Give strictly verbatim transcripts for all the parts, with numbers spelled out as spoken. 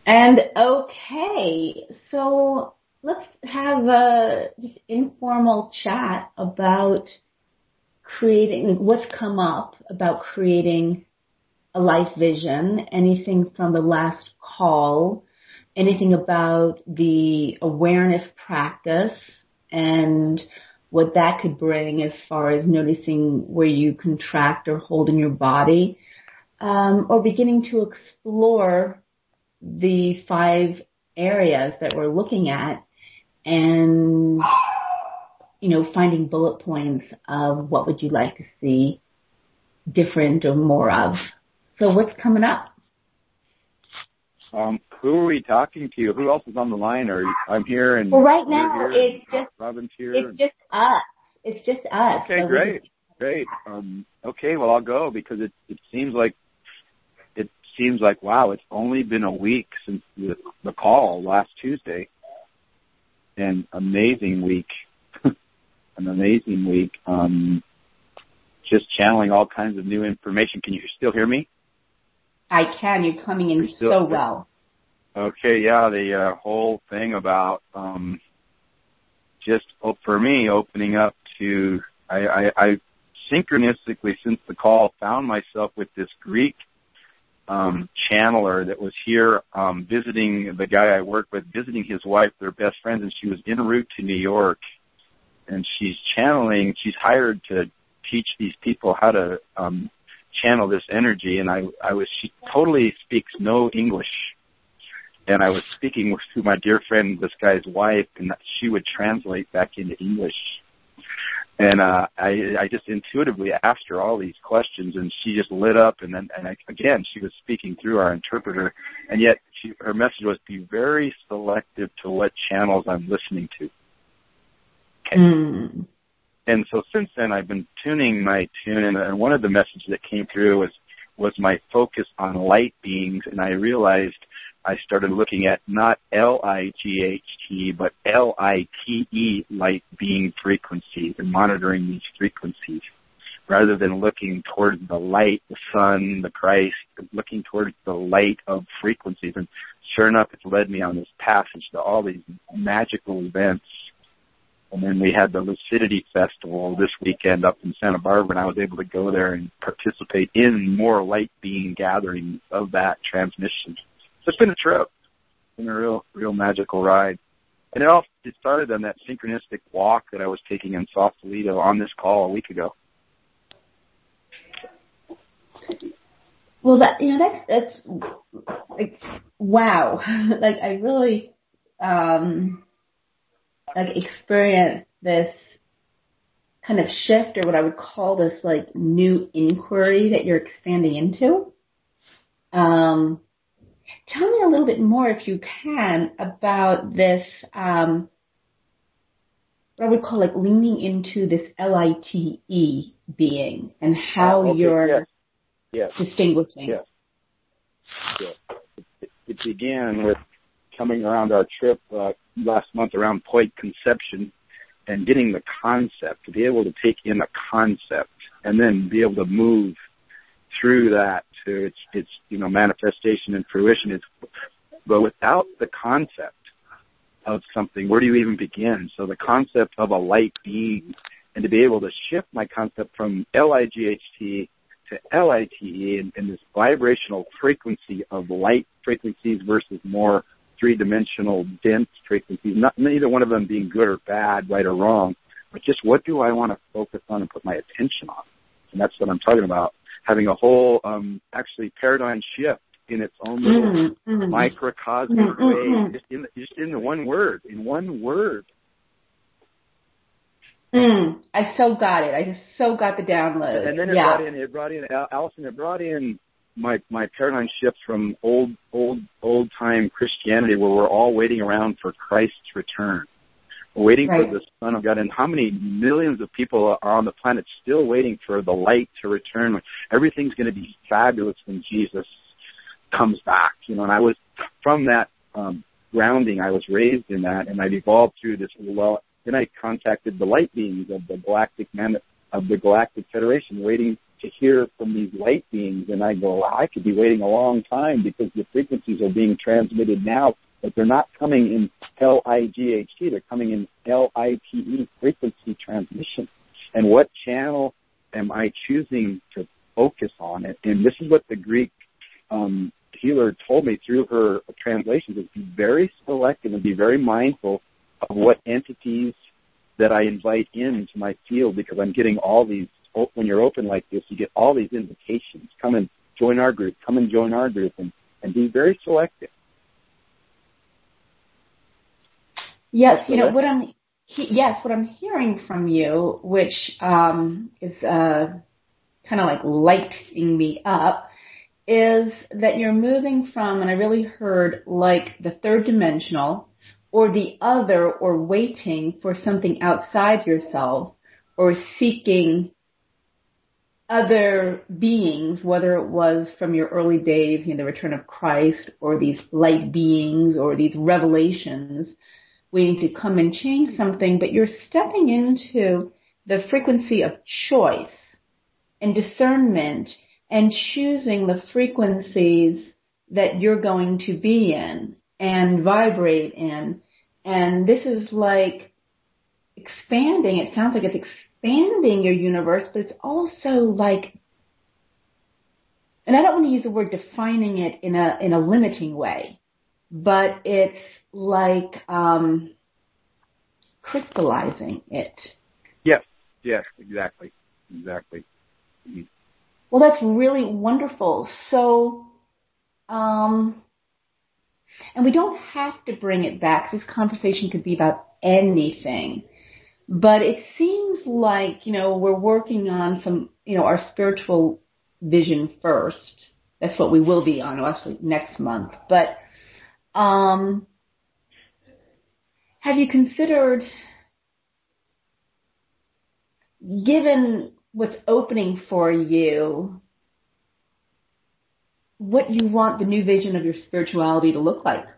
And okay, so let's have a just informal chat about creating, what's come up about creating a life vision, anything from the last call, anything about the awareness practice and what that could bring as far as noticing where you contract or hold in your body, um, or beginning to explore the five areas that we're looking at and, you know, finding bullet points of what would you like to see different or more of. So what's coming up? Um, who are we talking to? Who else is on the line? Or I'm here and well, right now here, it's just Robin's here. It's and... just us. It's just us. Okay, so great, just... great. Um, okay, well I'll go because it it seems like it seems like wow, it's only been a week since the, the call last Tuesday. An amazing week, an amazing week. Um, just channeling all kinds of new information. Can you still hear me? I can. You're coming in You're still, so well. Okay, yeah, the uh, whole thing about um, just oh, for me opening up to I, I, I synchronistically since the call found myself with this Greek um, channeler that was here um, visiting the guy I work with, visiting his wife, their best friends, and she was en route to New York, and she's channeling. She's hired to teach these people how to um, channel this energy, and I, I was she totally speaks no English. And I was speaking with, to my dear friend, this guy's wife, and she would translate back into English. And uh, I, I just intuitively asked her all these questions, and she just lit up. And then, and I, again, she was speaking through our interpreter, and yet she, her message was, "Be very selective to what channels I'm listening to." Okay. Mm. And so since then, I've been tuning my tune, and one of the messages that came through was was my focus on light beings, and I realized I started looking at not L I G H T, but L I T E, light being frequencies, and monitoring these frequencies, rather than looking toward the light, the sun, the Christ, looking toward the light of frequencies. And sure enough, it's led me on this passage to all these magical events. And then we had the Lucidity Festival this weekend up in Santa Barbara, and I was able to go there and participate in more light being gatherings of that transmission. So it's been a trip. It's been a real, real magical ride. And it all it started on that synchronistic walk that I was taking in Sausalito on this call a week ago. Well, that you know that's that's like wow. Like I really um, like experienced this kind of shift, or what I would call this like new inquiry that you're expanding into. Um, tell me a little bit more, if you can, about this, um, what I would call like leaning into this L I T E being and how uh, okay, you're yes. Yes. distinguishing. Yes. Yes. It, it began with coming around our trip uh, last month around point conception and getting the concept, to be able to take in a concept and then be able to move through that to its, its you know, manifestation and fruition. It's, but without the concept of something, where do you even begin? So the concept of a light being, and to be able to shift my concept from L I G H T to L I T E and, and this vibrational frequency of light frequencies versus more three-dimensional dense frequencies, not, neither one of them being good or bad, right or wrong, but just what do I want to focus on and put my attention on? And that's what I'm talking about, having a whole um, actually paradigm shift in its own little mm-hmm. microcosmic mm-hmm. way, just in, just in the one word, in one word. Mm, I so got it. I just so got the download. And then it yeah. brought in, it brought in, Allison, it brought in my my paradigm shift from old, old, old time Christianity, where we're all waiting around for Christ's return. We're waiting right. for the Son of God. And how many millions of people are on the planet still waiting for the light to return? Everything's going to be fabulous when Jesus comes back. You know, and I was, from that um, grounding, I was raised in that, and I've evolved through this. Then I contacted the light beings of the Galactic Man, of the Galactic Federation, waiting to hear from these light beings. And I go, well, I could be waiting a long time because the frequencies are being transmitted now, but they're not coming in L I G H T. They're coming in L I T E, frequency transmission. And what channel am I choosing to focus on it? And this is what the Greek um, healer told me through her translations, is be very selective and be very mindful of what entities that I invite into my field, because I'm getting all these, when you're open like this, you get all these invitations. Come and join our group, come and join our group, and, and be very selective. Yes, you know, what I'm, he, yes, what I'm hearing from you, which um, is uh, kind of like lighting me up, is that you're moving from, and I really heard like the third dimensional or the other, or waiting for something outside yourself, or seeking other beings, whether it was from your early days, you know, the return of Christ, or these light beings, or these revelations, waiting to come and change something, but you're stepping into the frequency of choice and discernment and choosing the frequencies that you're going to be in and vibrate in. And this is like expanding. It sounds like it's expanding your universe, but it's also like, and I don't want to use the word defining it in a in a limiting way, but it's like um, crystallizing it. Yes, yes, exactly, exactly. Mm-hmm. Well, that's really wonderful. So, um, and we don't have to bring it back. This conversation could be about anything. But it seems like, you know, we're working on some, you know, our spiritual vision first. That's what we will be on, actually, next month. But um, have you considered, given what's opening for you, what you want the new vision of your spirituality to look like?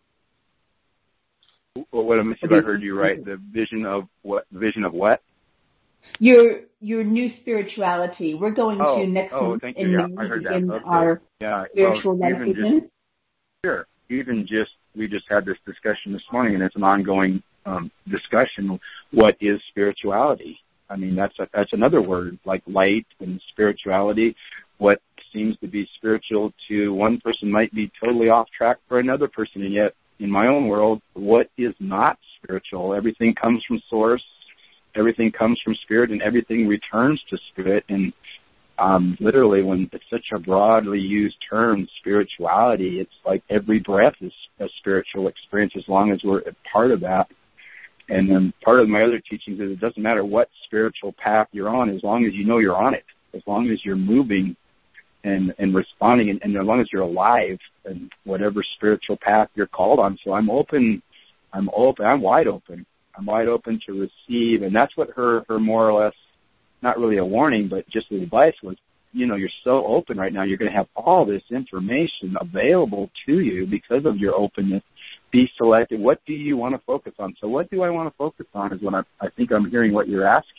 Well, what if I heard you right? The vision of what? Vision of what? Your your new spirituality. We're going oh, to next oh, month thank in you. Yeah, May I heard that. in Okay. our yeah. spiritual well, life even vision. Just, sure. Even just we just had this discussion this morning, and it's an ongoing um, discussion. What is spirituality? I mean, that's a, that's another word, like light and spirituality. What seems to be spiritual to one person might be totally off track for another person, and yet in my own world, what is not spiritual? Everything comes from source, everything comes from spirit, and everything returns to spirit. And um, literally, when it's such a broadly used term, spirituality, it's like every breath is a spiritual experience as long as we're a part of that. And then part of my other teachings is it doesn't matter what spiritual path you're on, as long as you know you're on it, as long as you're moving and, and responding, and, and as long as you're alive and whatever spiritual path you're called on. So I'm open, I'm open, I'm wide open. I'm wide open to receive. And that's what her, her more or less, not really a warning, but just the advice was, you know, you're so open right now, you're going to have all this information available to you because of your openness. Be selective. What do you want to focus on? So what do I want to focus on is what I, I think I'm hearing what you're asking.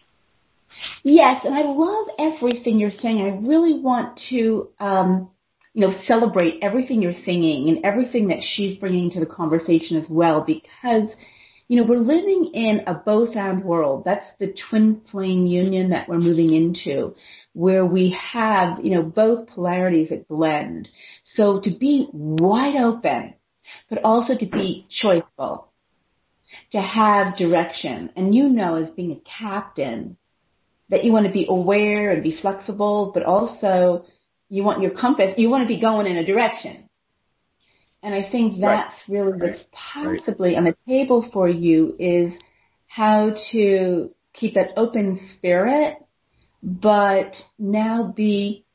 Yes, and I love everything you're saying. I really want to, um, you know, celebrate everything you're singing and everything that she's bringing to the conversation as well, because, you know, we're living in a both-and world. That's the twin flame union that we're moving into, where we have, you know, both polarities that blend. So to be wide open, but also to be choiceful, to have direction. And you know, as being a captain, that you want to be aware and be flexible, but also you want your compass, you want to be going in a direction. And I think that's right. really what's right. possibly right. on the table for you, is how to keep that open spirit, but now be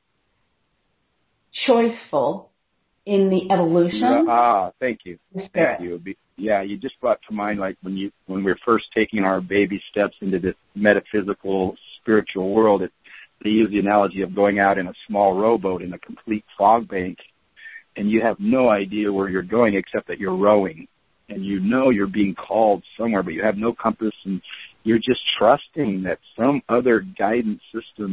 choiceful in the evolution. Ah, thank you. Thank you. Yeah, you just brought to mind, like when you when we're first taking our baby steps into this metaphysical spiritual world, it, they use the analogy of going out in a small rowboat in a complete fog bank, and you have no idea where you're going except that you're rowing, and you know you're being called somewhere, but you have no compass, and you're just trusting that some other guidance system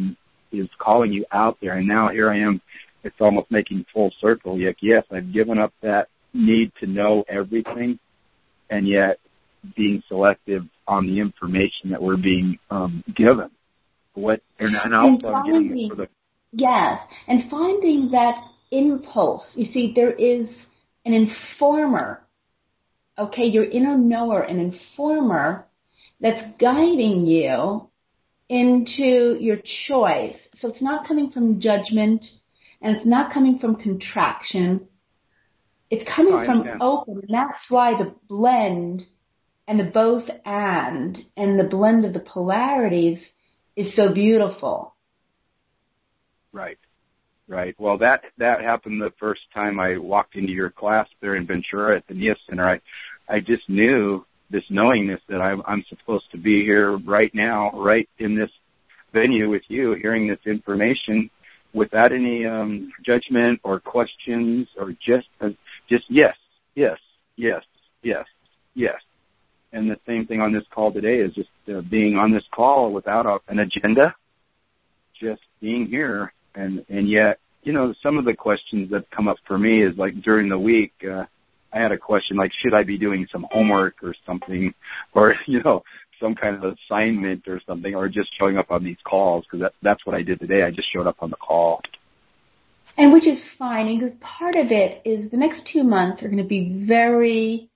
is calling you out there. And now here I am. It's almost making full circle. Yet, yes, I've given up that need to know everything, and yet being selective on the information that we're being um, given. What and, and also and I'm getting it for the yes, and finding that impulse. You see, there is an informer. Okay, your inner knower, an informer that's guiding you into your choice. So it's not coming from judgment, and it's not coming from contraction. It's coming oh, from open, and that's why the blend and the both and and the blend of the polarities is so beautiful. Right, right. Well, that that happened the first time I walked into your class there in Ventura at the N I A Center. I, I just knew this knowingness that I'm, I'm supposed to be here right now, right in this venue with you, hearing this information without any um, judgment or questions, or just uh, just yes, yes, yes, yes, yes. And the same thing on this call today is just uh, being on this call without a, an agenda, just being here. And, and yet, you know, some of the questions that come up for me is like during the week, uh, I had a question like, should I be doing some homework or something, or, you know, some kind of assignment or something, or just showing up on these calls? Because that, that's what I did today. I just showed up on the call. And which is fine, because part of it is the next two months are going to be very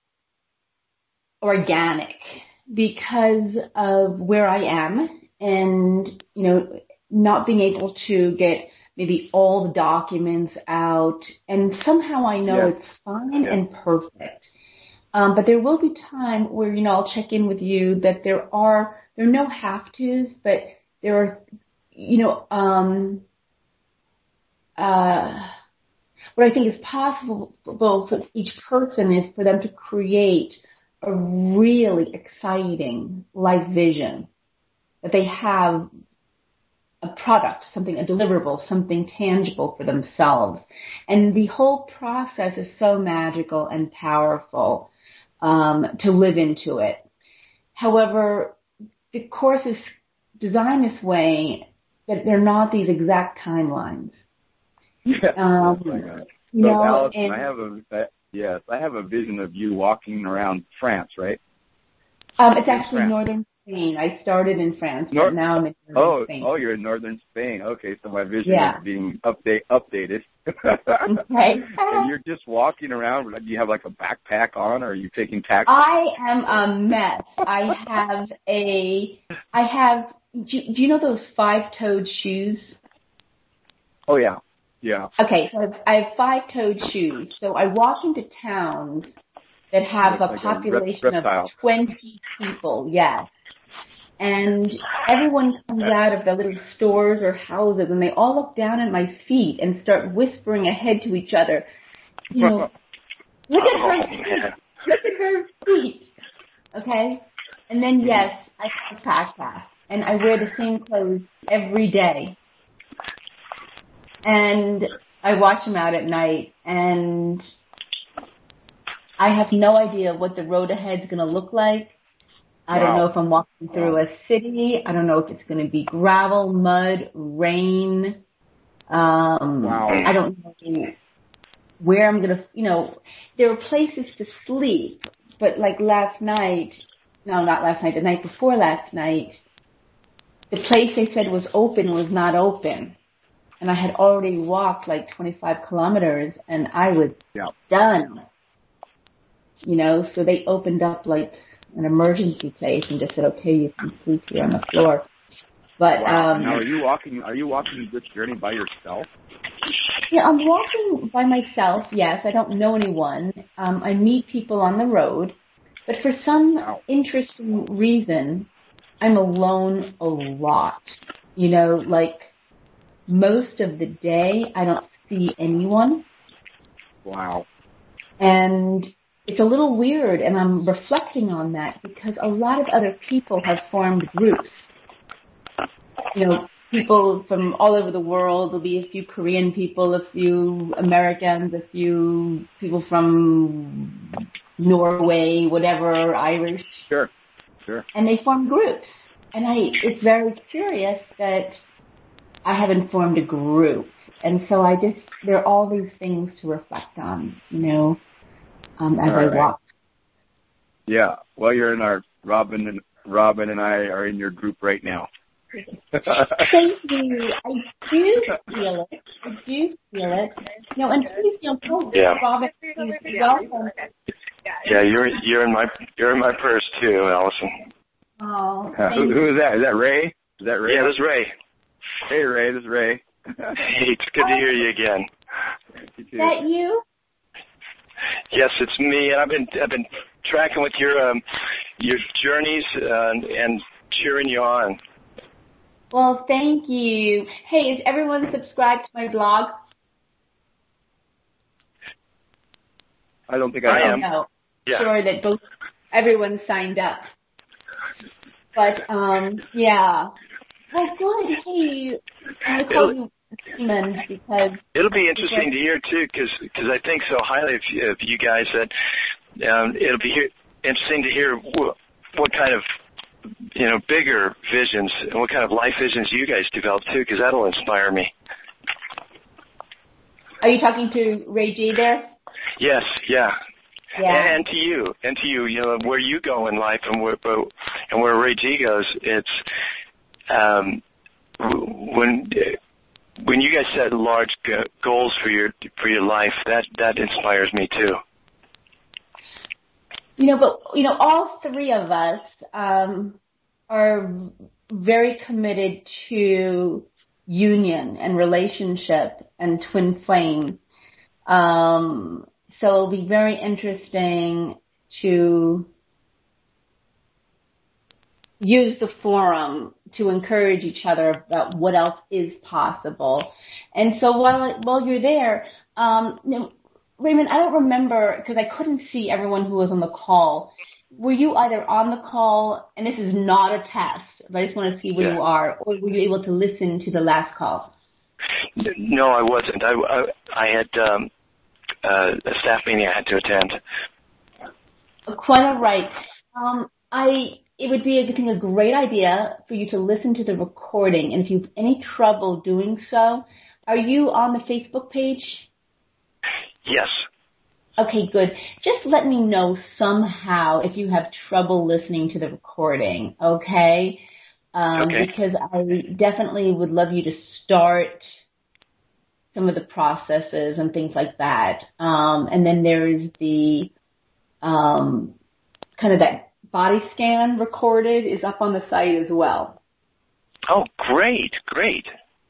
organic because of where I am and, you know, not being able to get maybe all the documents out. And somehow I know yeah. it's fine yeah. and perfect. Um, but there will be time where, you know, I'll check in with you that there are, there are no have-tos, but there are, you know, um, uh, what I think is possible for each person is for them to create a really exciting life vision, that they have a product, something, a deliverable, something tangible for themselves. And the whole process is so magical and powerful um, to live into it. However, the course is designed this way that they're not these exact timelines. Yeah. Um, oh my God. You so know, Allison, and, I have a I, yes, I have a vision of you walking around France, right? Um, it's actually France. northern Spain. I started in France, Nor- but now I'm in northern oh, Spain. Oh, you're in northern Spain. Okay, so my vision Yeah. is being update updated. Okay. And you're just walking around. Do you have like a backpack on, or are you taking taxis? I am a mess. I have a, I have, do, do you know those five-toed shoes? Oh, yeah. Yeah. Okay, so I have, I have five-toed shoes. So I walk into towns that have Like a a population rep- of twenty people, yes. And everyone comes out of their little stores or houses, and they all look down at my feet and start whispering ahead to each other, you know, look at her feet, look at her feet, okay? And then, yes, I have a backpack, and I wear the same clothes every day. And I watch them out at night, and I have no idea what the road ahead is going to look like. I Wow. don't know if I'm walking through a city. I don't know if it's going to be gravel, mud, rain. Um, Wow. I don't know where I'm going to, you know, there are places to sleep. But like last night, no, not last night, the night before last night, the place they said was open was not open. And I had already walked like twenty-five kilometers, and I was Yeah. done. You know, so they opened up like an emergency place and just said, okay, you can sleep here on the floor. But Wow. um, Now, are you walking? Are you walking this journey by yourself? yeah, I'm walking by myself. Yes, I don't know anyone. Um, I meet people on the road, but for some Wow. interesting reason, I'm alone a lot. You know, like most of the day, I don't see anyone. Wow. And it's a little weird, and I'm reflecting on that because a lot of other people have formed groups. You know, people from all over the world. There'll be a few Korean people, a few Americans, a few people from Norway, whatever, Irish. Sure. Sure. And they form groups. And I, it's very curious that I haven't formed a group. And so I just, there are all these things to reflect on, you know, um, as all I right. walk. Yeah. Well, you're in our, Robin and Robin and I are in your group right now. Thank you. I do feel it. I do feel it. You know, and please feel so Yeah. Robin, welcome. Yeah, you're you're in my you're in my purse too, Allison. Oh, Uh, who, who is that? Is that Ray? Is that Ray? Yeah, this is Ray. Hey, Ray. This is Ray. Hey, it's good to hear you again. Is that you? Yes, it's me, and I've been I've been tracking with your um, your journeys uh, and cheering you on. Well, thank you. Hey, is everyone subscribed to my blog? I don't think I, I am. am. No. Yeah. Sure that both everyone signed up. But um, yeah. Well, good. Hey, I'm gonna call you Raymond because it'll be interesting to hear too, because I think so highly of you, of you guys that um, it'll be he- interesting to hear wh- what kind of you know bigger visions and what kind of life visions you guys develop too, because that'll inspire me. Are you talking to Ray G there? Yes. Yeah. Yeah. And to you, and to you, you know, where you go in life and where and where Ray G goes, it's um, when when you guys set large goals for your for your life, that that inspires me too. You know, but you know, all three of us um, are very committed to union and relationship and twin flame. Um, So it'll be very interesting to use the forum to encourage each other about what else is possible. And so while while you're there, um, you know, Raymond, I don't remember because I couldn't see everyone who was on the call. Were you either on the call, and this is not a test, but I just want to see where Yeah. you are, or were you able to listen to the last call? No, I wasn't. I, I, I had um, uh, a staff meeting I had to attend. Quite all right. Um, I it would be, I think, a great idea for you to listen to the recording. And if you have any trouble doing so, are you on the Facebook page? Yes. Okay, good. Just let me know somehow if you have trouble listening to the recording, okay? Um, Okay. Because I definitely would love you to start some of the processes and things like that. Um, and then there's the um, kind of that body scan recorded is up on the site as well. Oh, great, great.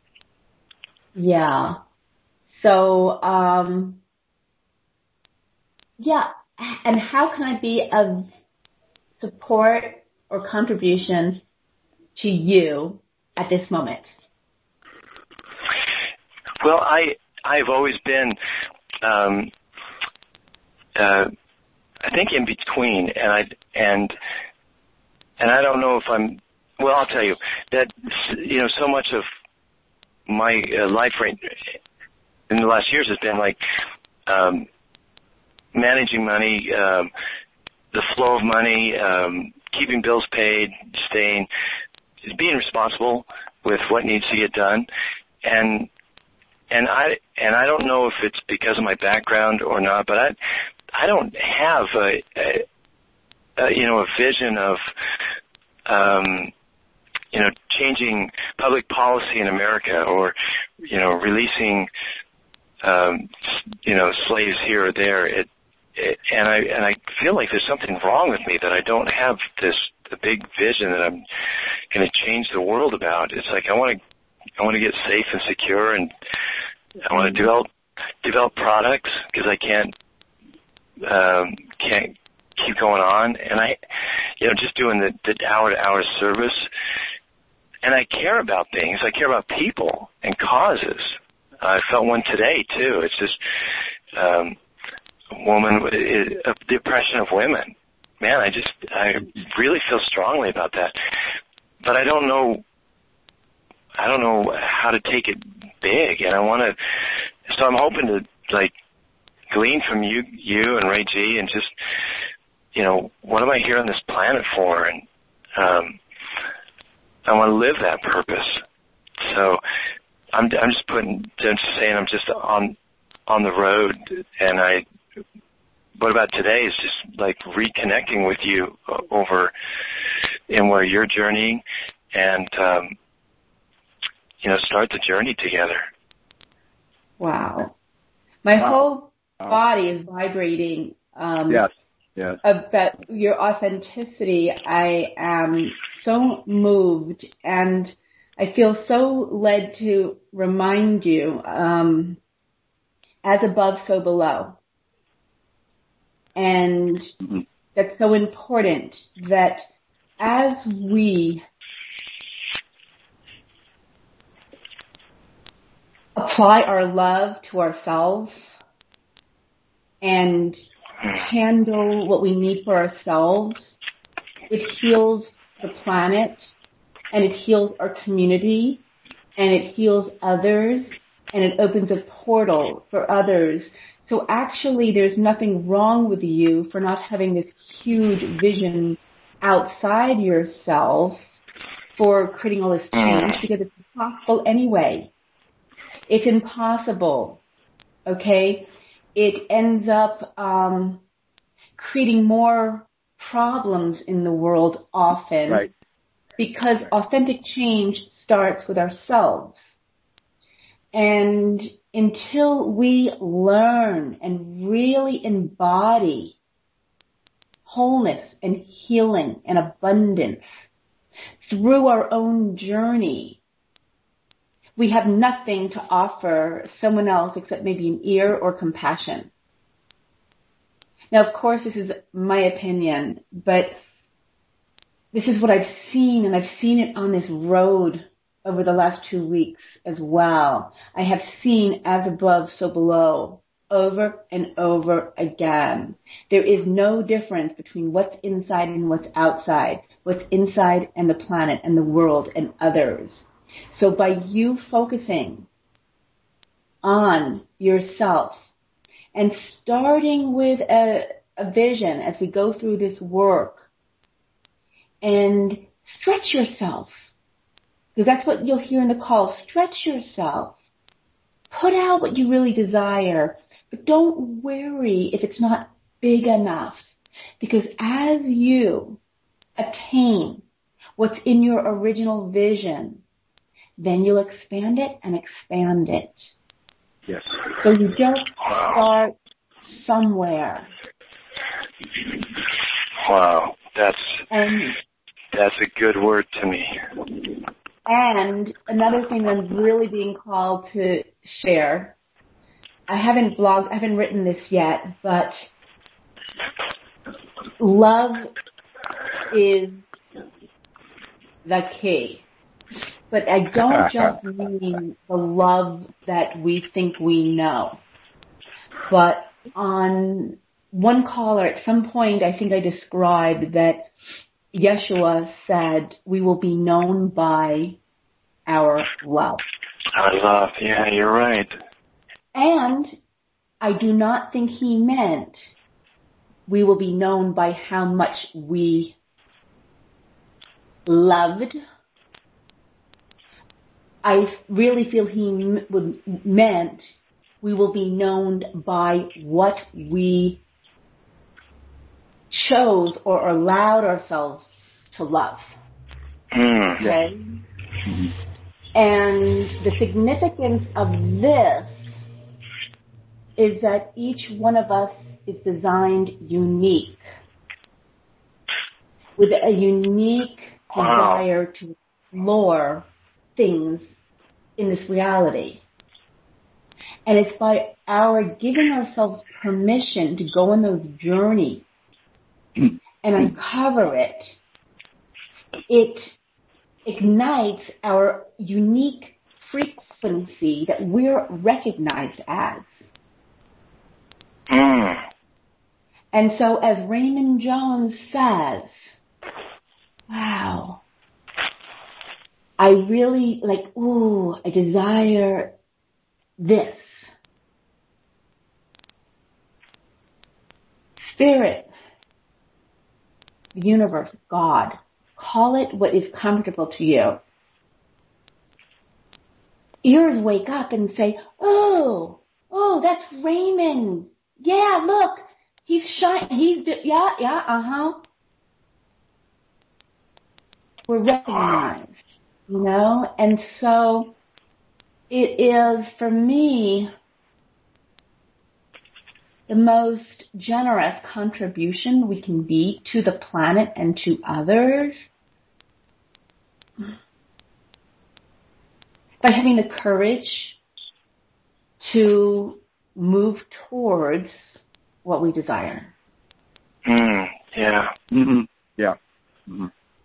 Yeah. So, um, yeah. And how can I be of support or contribution to you at this moment? Well, I I've always been, um, uh, I think, in between, and I and and I don't know if I'm. Well, I'll tell you that you know so much of my uh, life right in the last years has been like um, managing money, um, the flow of money, um, keeping bills paid, staying, being responsible with what needs to get done, and. And I and I don't know if it's because of my background or not, but I I don't have a, a, a you know a vision of um, you know changing public policy in America or you know releasing um, you know slaves here or there. It, it, and I and I feel like there's something wrong with me that I don't have this a big vision that I'm going to change the world about. It's like I want to. I want to get safe and secure, and I want to develop develop products because I can't um, can't keep going on. And I, you know, just doing the, the hour to hour service. And I care about things. I care about people and causes. I felt one today too. It's just um, a woman, uh, the oppression of women. Man, I just I really feel strongly about that. But I don't know. I don't know how to take it big, and I want to. So I'm hoping to like glean from you, you and Ray G, and just you know, what am I here on this planet for? And um, I want to live that purpose. So I'm I'm just putting I'm just saying I'm just on on the road, and I what about today is just like reconnecting with you over in where you're journeying, and um, you know, start the journey together. Wow. My wow. whole wow. body is vibrating. Um, yes, yes. About your authenticity. I am so moved, and I feel so led to remind you, um, as above, so below. And mm-hmm. that's so important that as we apply our love to ourselves and handle what we need for ourselves, it heals the planet, and it heals our community, and it heals others, and it opens a portal for others. So actually there's nothing wrong with you for not having this huge vision outside yourself for creating all this change, because it's impossible anyway. It's impossible, okay? It ends up um, creating more problems in the world often, right. because authentic change starts with ourselves. And until we learn and really embody wholeness and healing and abundance through our own journey, we have nothing to offer someone else except maybe an ear or compassion. Now, of course, this is my opinion, but this is what I've seen, and I've seen it on this road over the last two weeks as well. I have seen as above, so below, over and over again. There is no difference between what's inside and what's outside, what's inside and the planet and the world and others. So by you focusing on yourself and starting with a, a vision as we go through this work, and stretch yourself, because that's what you'll hear in the call. Stretch yourself. Put out what you really desire, but don't worry if it's not big enough, because as you attain what's in your original vision, then you'll expand it and expand it. Yes. So you just start somewhere. Wow, that's and, that's a good word to me. And another thing I'm really being called to share, I haven't blogged, I haven't written this yet, but love is the key. But I don't just mean the love that we think we know. But on one caller, at some point, I think I described that Yeshua said, we will be known by our love. Our love, yeah, you're right. And I do not think he meant we will be known by how much we loved. I really feel he m- meant we will be known by what we chose or allowed ourselves to love. Mm. Okay? Mm-hmm. And the significance of this is that each one of us is designed unique, with a unique wow. desire to explore things in this reality. And it's by our giving ourselves permission to go on those journeys and uncover it, it ignites our unique frequency that we're recognized as. Mm. And so as Raymond Jones says, wow, I really like, ooh, I desire this. Spirit, the universe, God, call it what is comfortable to you. ears wake up and say, oh, oh, that's Raymond. Yeah, look, he's shy. He's, yeah, yeah, uh-huh. We're recognized, you know? And so it is, for me, the most generous contribution we can be to the planet and to others by having the courage to move towards what we desire. Mm, yeah. Mm-hmm. Yeah. Mm-hmm.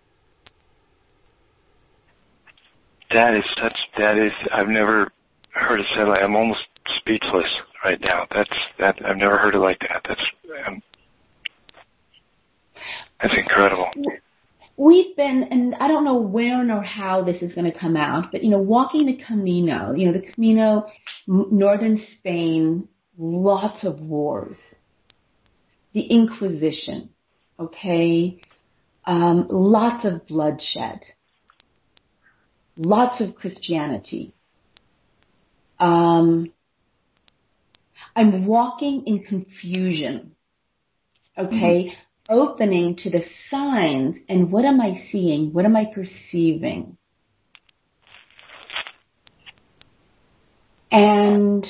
That is such, that is, I've never heard it said like, I'm almost speechless right now. That's, that, I've never heard it like that. That's, um, that's incredible. We've been, and I don't know when or how this is going to come out, but, you know, walking the Camino, you know, the Camino, northern Spain, lots of wars. The Inquisition, okay? Um, lots of bloodshed. Lots of Christianity. Um, I'm walking in confusion, okay? Mm-hmm. Opening to the signs, and what am I seeing? What am I perceiving? And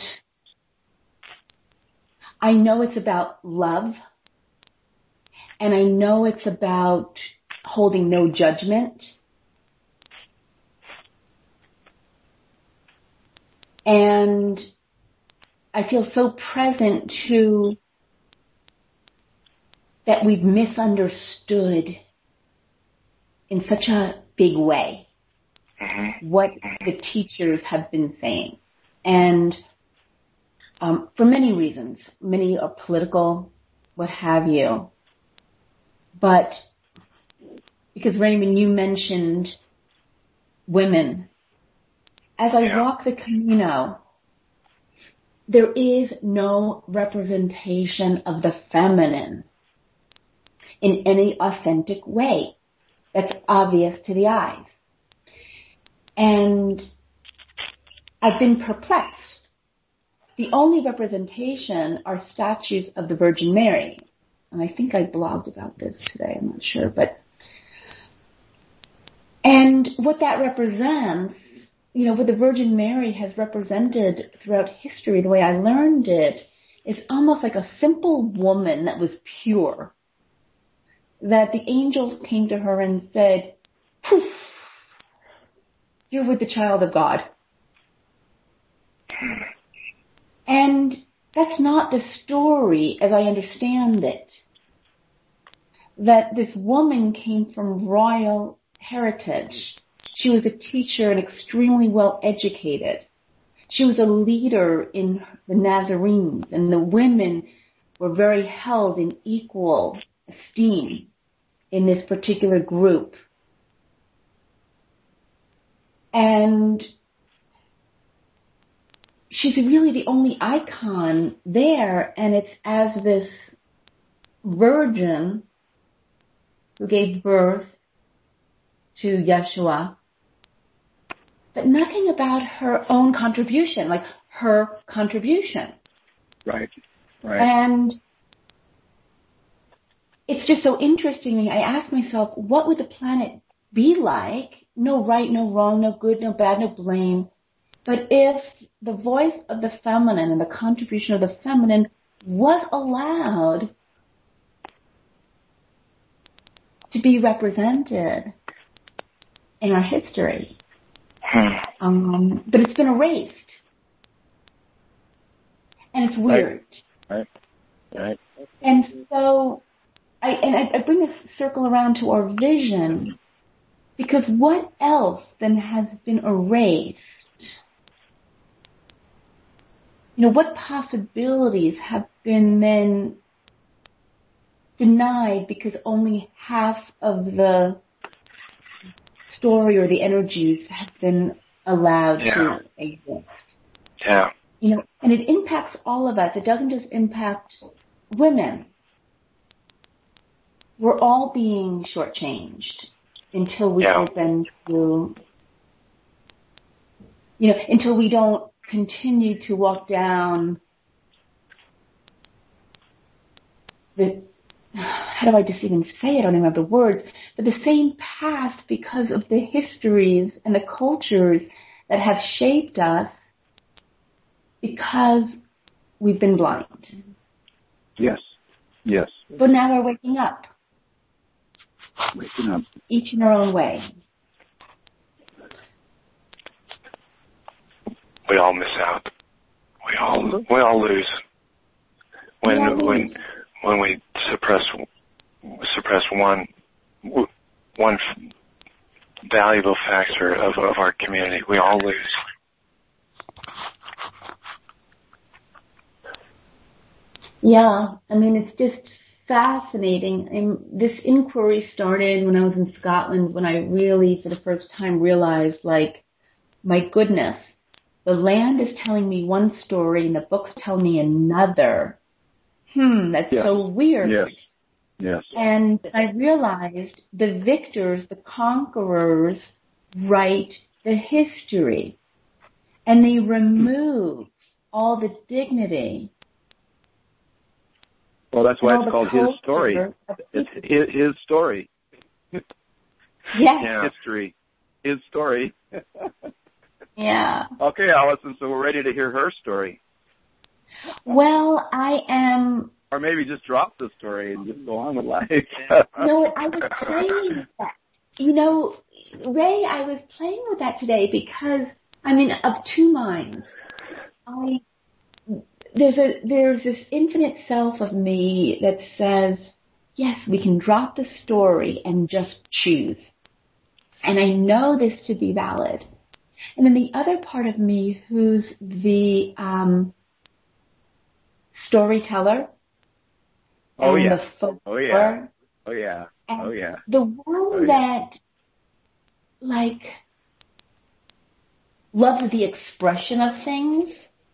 I know it's about love, and I know it's about holding no judgment. And I feel so present to that we've misunderstood in such a big way mm-hmm. what the teachers have been saying. And um, for many reasons, many are political, what have you. But because, Raymond, you mentioned women. As I yeah. walk the Camino, there is no representation of the feminine in any authentic way that's obvious to the eyes. And I've been perplexed. The only representation are statues of the Virgin Mary. And I think I blogged about this today, I'm not sure. But and what that represents, you know, what the Virgin Mary has represented throughout history, the way I learned it, is almost like a simple woman that was pure. That the angels came to her and said, poof, you're with the child of God. And that's not the story as I understand it. That this woman came from royal heritage. She was a teacher and extremely well educated. She was a leader in the Nazarenes, and the women were very held in equal esteem in this particular group. And she's really the only icon there, and it's as this virgin who gave birth to Yeshua, but nothing about her own contribution, like her contribution. Right, right. And it's just so interesting. I ask myself, what would the planet be like? No right, no wrong, no good, no bad, no blame. But if the voice of the feminine and the contribution of the feminine was allowed to be represented in our history, um, but it's been erased, and it's weird. Right, right, right. And so, I and I, I bring this circle around to our vision, because what else then has been erased? You know, what possibilities have been then denied because only half of the story or the energies have been allowed yeah. to exist? Yeah. You know, and it impacts all of us. It doesn't just impact women. We're all being shortchanged until we yeah. open to you know, until we don't continue to walk down the, how do I just even say it? I don't even have the words, but the same path because of the histories and the cultures that have shaped us because we've been blind. Yes, yes. But now we're waking up. Waking up. Each in our own way. We all miss out. We all we all lose when Yeah, we when lose. when we suppress suppress one one valuable factor of, of our community. We all lose. Yeah, I mean, it's just fascinating. And this inquiry started when I was in Scotland, when I really, for the first time, realized, like, my goodness, the land is telling me one story and the books tell me another. Hmm, that's Yeah. so weird. Yes, yes. And I realized the victors, the conquerors, write the history. And they remove all the dignity. Well, that's why and it's all called the his story. culture of It's people. his, his story. Yes. Yeah. History. His story. Yeah. Okay, Allison, so we're ready to hear her story. Well, I am, Or maybe just drop the story and just go on with life. you know what, I was playing with that. You know, Ray, I was playing with that today because I'm in of two minds. I, there's a, there's this infinite self of me that says, yes, we can drop the story and just choose. And I know this to be valid. And then the other part of me who's the um, storyteller. Oh, and yeah. the folklore, Oh, yeah. Oh, yeah. and Oh, yeah. the one Oh, yeah. that, like, loves the expression of things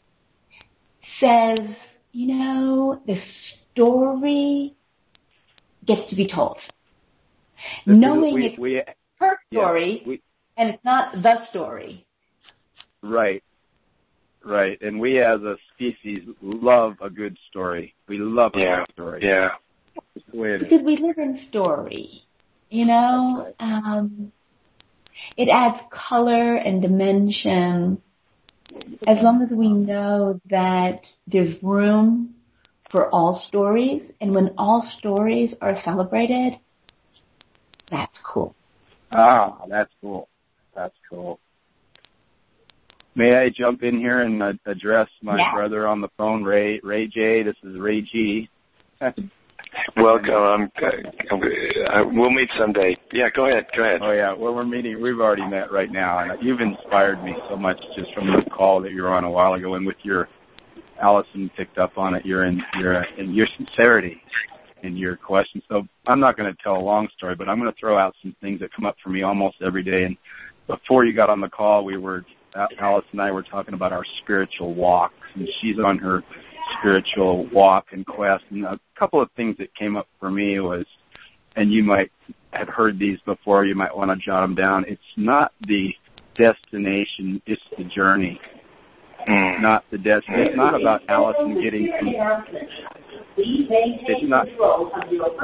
says, you know, the story gets to be told. The- Knowing we, it's we, her yeah, story we, and it's not the story. right. Right. And we as a species love a good story. We love a Yeah. good story. Yeah. It's the way it is. Because we live in story, you know. Um, it adds color and dimension as long as we know that there's room for all stories. And when all stories are celebrated, that's cool. Ah, that's cool. That's cool. May I jump in here and uh, address my Yeah. brother on the phone, Ray Ray J. This is Ray G. Welcome. I'm, I'm, uh, we'll meet someday. Yeah, go ahead. Go ahead. Oh, yeah. Well, we're meeting. We've already met right now. And you've inspired me so much just from the call that you were on a while ago. And with your, Allison picked up on it, your, in, your, in your sincerity in your questions. So I'm not going to tell a long story, but I'm going to throw out some things that come up for me almost every day. And before you got on the call, we were, Alice and I were talking about our spiritual walks. And she's on her spiritual walk and quest. And a couple of things that came up for me was, and you might have heard these before, you might want to jot them down. It's not the destination, it's the journey. Mm. Not the destination. It's not about Allison getting to, it's not. What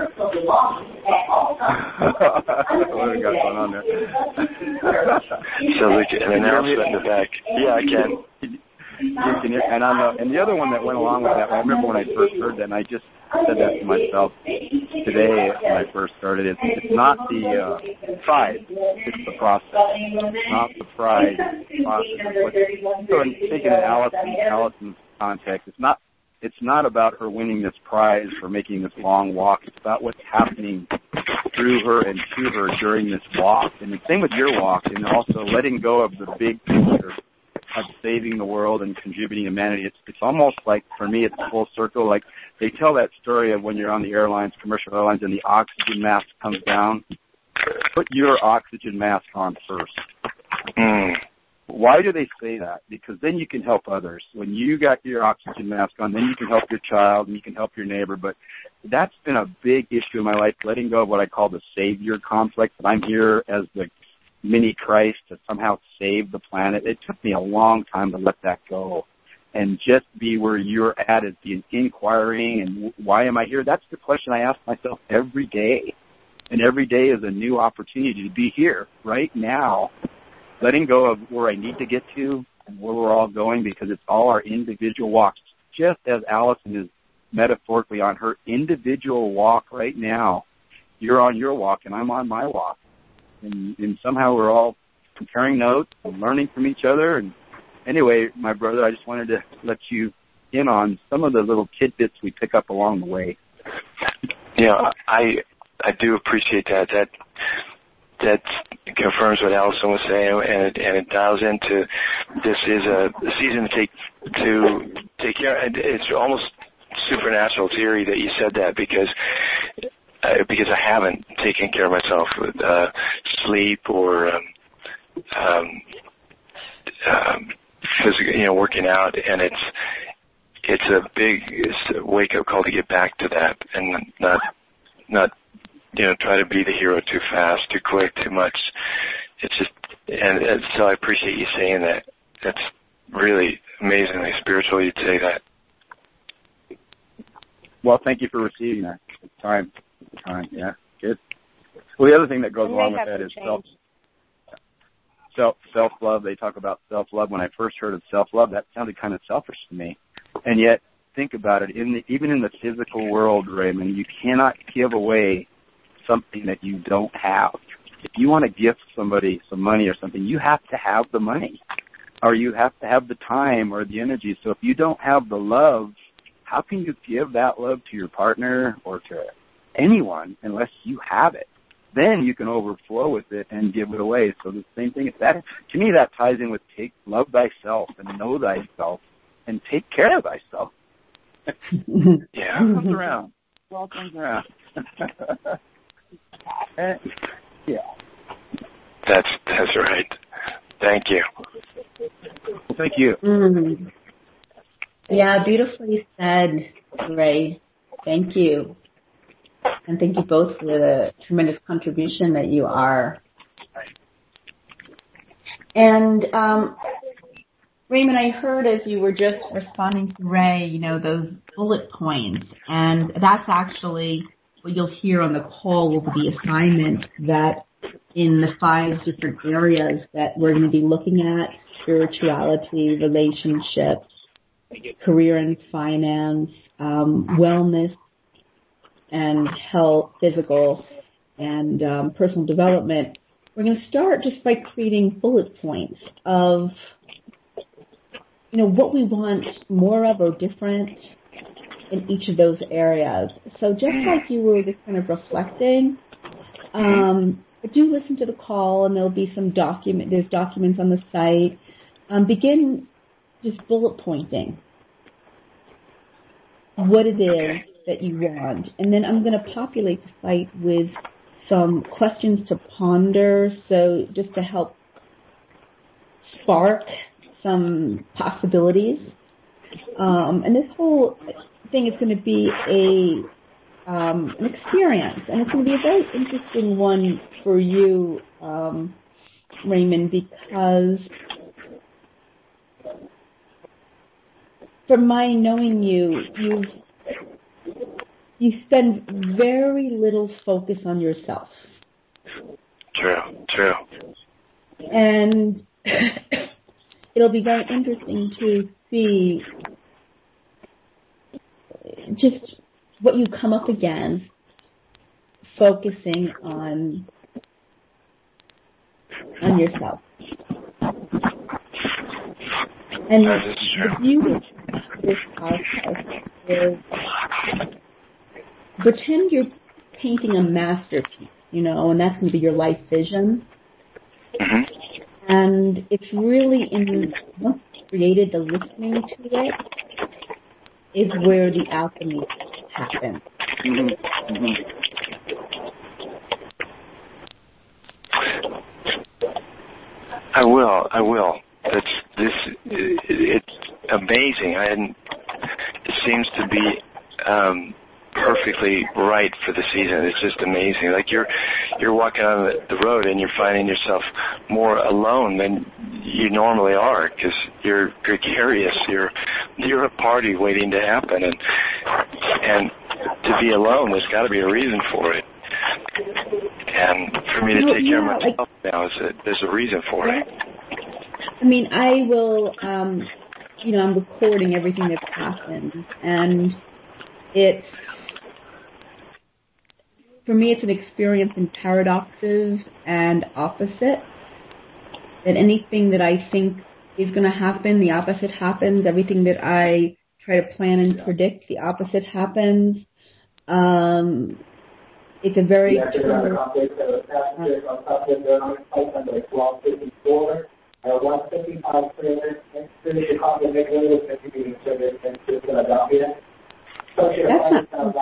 do we got going on there? So like an announcement in the back. Yeah, I can. You can hear, and on the and the other one that went along with that, I remember when I first heard that, and I just said that to myself today when I first started. It's, it's not the uh, pride, it's the process. It's not the pride, it's the process. So in thinking in Allison, Allison's context, it's not it's not about her winning this prize for making this long walk. It's about what's happening through her and to her during this walk. And the same with your walk, and also letting go of the big picture of saving the world and contributing to humanity. It's it's almost like, for me, it's full circle. Like they tell that story of when you're on the airlines, commercial airlines, and the oxygen mask comes down. Put your oxygen mask on first. Mm. Why do they say that? Because then you can help others. When you got your oxygen mask on, then you can help your child and you can help your neighbor. But that's been a big issue in my life, letting go of what I call the savior complex. That I'm here as the mini Christ to somehow save the planet. It took me a long time to let that go and just be where you're at, is the inquiring and why am I here? That's the question I ask myself every day. And every day is a new opportunity to be here right now, letting go of where I need to get to and where we're all going, because it's all our individual walks. Just as Allison is metaphorically on her individual walk right now, you're on your walk and I'm on my walk. And, and somehow we're all comparing notes and learning from each other. And anyway, my brother, I just wanted to let you in on some of the little tidbits we pick up along the way. Yeah, I I do appreciate that. That that confirms what Allison was saying, and it, and it dials into this is a season to take to take care. And it's almost supernatural theory that you said that, because uh, because I haven't taken care of myself with uh, sleep or um, um, um, physical, you know, working out, and it's it's a big it's a wake up call to get back to that and not not. you know, try to be the hero too fast, too quick, too much. It's just, and, and so I appreciate you saying that. That's really amazingly spiritual you'd say that. Well, thank you for receiving that. Time, time, yeah, good. Well, the other thing that goes along with that is self, self, self-love. They talk about self-love. When I first heard of self-love, that sounded kind of selfish to me. And yet, think about it. In the, even in the physical world, Raymond, you cannot give away something that you don't have. If you want to gift somebody some money or something, you have to have the money, or you have to have the time or the energy. So if you don't have the love, how can you give that love to your partner or to anyone unless you have it? Then you can overflow with it and give it away. So the same thing, that to me, that ties in with take love thyself and know thyself and take care of thyself. Yeah, it comes around. It all comes around. Uh, yeah. That's that's right. Thank you. Well, thank you. Mm. Yeah, beautifully said, Ray. Thank you. And thank you both for the tremendous contribution that you are. And um, Raymond, I heard as you were just responding to Ray, you know, those bullet points, and that's actually what you'll hear on the call will be the assignment that in the five different areas that we're going to be looking at: spirituality, relationships, career and finance, um, wellness and health, physical and um, personal development. We're going to start just by creating bullet points of, you know, what we want more of or different in each of those areas. So just like you were just kind of reflecting, um, do listen to the call, and there'll be some document. There's documents on the site. Um, begin just bullet pointing what it is that you want, and then I'm going to populate the site with some questions to ponder. So just to help spark some possibilities, um, and this whole thing is going to be a um, an experience, and it's going to be a very interesting one for you, um, Raymond, because from my knowing you, you you spend very little focus on yourself. True, true. And it'll be very interesting to see just what you come up against, focusing on on yourself. And the beauty of this process is pretend you're painting a masterpiece, you know, and that's going to be your life vision. Mm-hmm. And it's really in once you created the listening to it is where the alchemy happens. Mm-hmm. Mm-hmm. I will. I will. That's this. It, it's amazing. I hadn't. It seems to be um, perfectly right for the season. It's just amazing. Like you're you're walking on the, the road and you're finding yourself more alone than you normally are because you're gregarious. You're you're a party waiting to happen, and and to be alone, there's got to be a reason for it. And for me to take care of myself now, is a, there's a reason for it. I mean, I will, um, you know, I'm recording everything that's happened, and it's, for me, it's an experience in paradoxes and opposites. That anything that I think is going to happen, the opposite happens. Everything that I try to plan and predict, the opposite happens. Um, it's a very uh, That's not,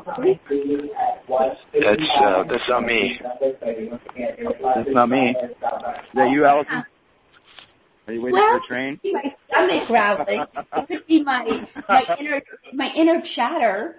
that's, uh, that's not me. That's not me. Is that you, Allison? Are you waiting well, for a train? It could be my stomach growling. It could be my my inner my inner chatter.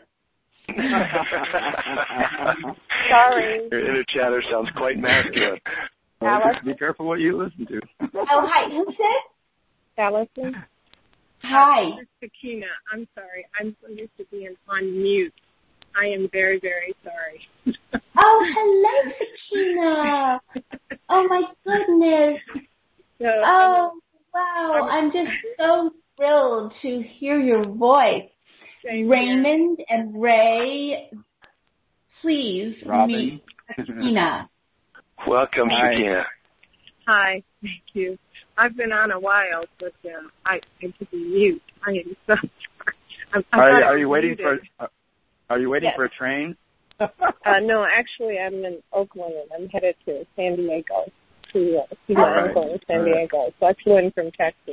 Sorry. Your inner chatter sounds quite masculine. Well, be careful what you listen to. Oh, hi. Who's this? Allison? Hi. This is Sakina. I'm sorry. I'm so used to being on mute. I am very, very sorry. Oh, hello, Sakina. Oh, my goodness. So, oh, wow. I'm just so thrilled to hear your voice. Raymond and Ray, please Robin. meet Sakina. Welcome, Hi. Sakina. Hi, thank you. I've been on a while, but um, I need to be mute. I am so sorry. I'm, Are, are you waiting muted. for? Uh, are you waiting yes. for a train? uh, no, actually, I'm in Oakland and I'm headed to San Diego to uh, see my All right. uncle in San All right. Diego. So I flew in from Texas.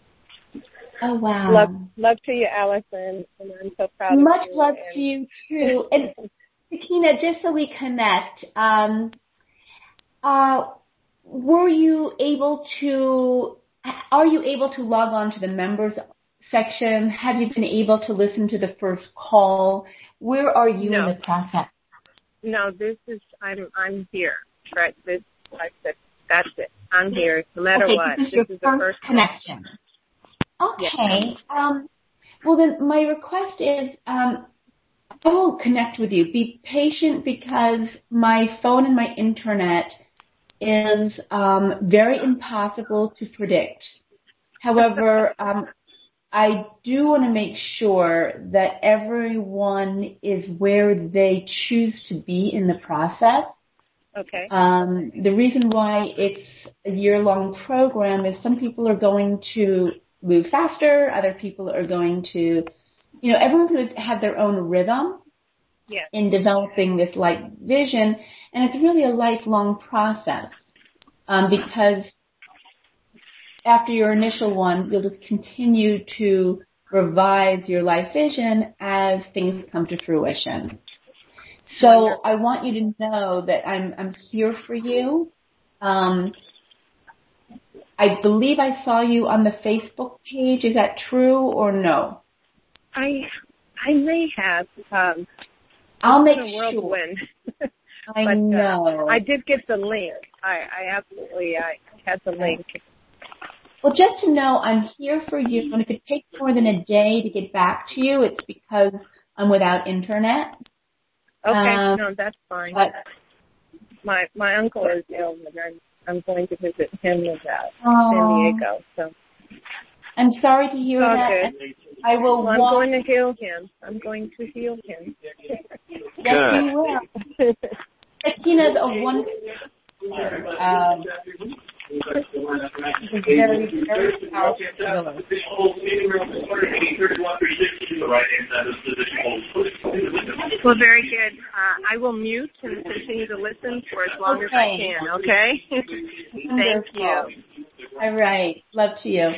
Oh, wow. Love, love to you, Allison, and I'm so proud Much of you. love and to you, too. And, Sakina, just so we connect, um, uh, were you able to, are you able to log on to the members section? Have you been able to listen to the first call? Where are you no. in the process? No, this is, I'm I'm here. Right, this, I said, that's it. I'm here, no matter okay, what. This is this your is first, the first connection. Okay. Yes. Um, well, then my request is um, I will connect with you. Be patient because my phone and my internet is um, very impossible to predict. However, um, I do want to make sure that everyone is where they choose to be in the process. Okay. Um, the reason why it's a year-long program is some people are going to move faster, other people are going to, you know, everyone's going to have their own rhythm yes. in developing this light vision, and it's really a lifelong process um, because after your initial one, you'll just continue to revise your life vision as things come to fruition. So Wonderful. I want you to know that I'm I'm here for you. Um, I believe I saw you on the Facebook page. Is that true or no? I I may have. Um, I'll make a whirlwind. sure. I but, know. Uh, I did get the link. I, I absolutely I had the link. Well, just to know, I'm here for you. And if it takes more than a day to get back to you, it's because I'm without internet. Okay, um, no, that's fine. But, my my uncle is ill, and I'm, I'm going to visit him in uh, oh, San Diego. So I'm sorry to hear All that. good. I will. Well, I'm walk. going to heal him. I'm going to heal him. Yes, you will. Sakina's a wonderful. Um, it's a very, very powerful thriller. Well, very good. Uh, I will mute and continue to listen for as long okay. as I can, okay? Thank you. All right. Love to you.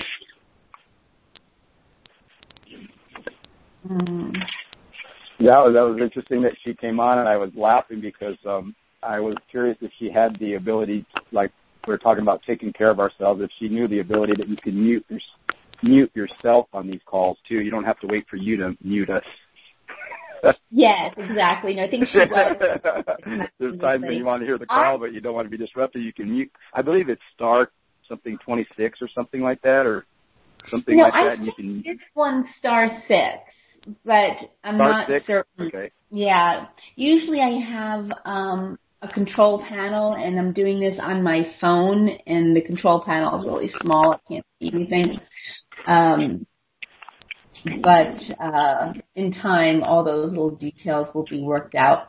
Mm. That was, that was interesting that she came on, and I was laughing because um, I was curious if she had the ability, to, like we were talking about taking care of ourselves, if she knew the ability that you can mute, mute yourself on these calls, too. You don't have to wait for you to mute us. Yes, exactly. No, I think she was. There's times when you want to hear the call, but you don't want to be disrupted. You can mute. I believe it's star something twenty-six or something like that, or something no, like I that. And you think can. This one's star six, but I'm star not six? certain. Okay. Yeah. Usually I have um, a control panel, and I'm doing this on my phone, and the control panel is really small. I can't see anything. Um, but uh, in time, all those little details will be worked out.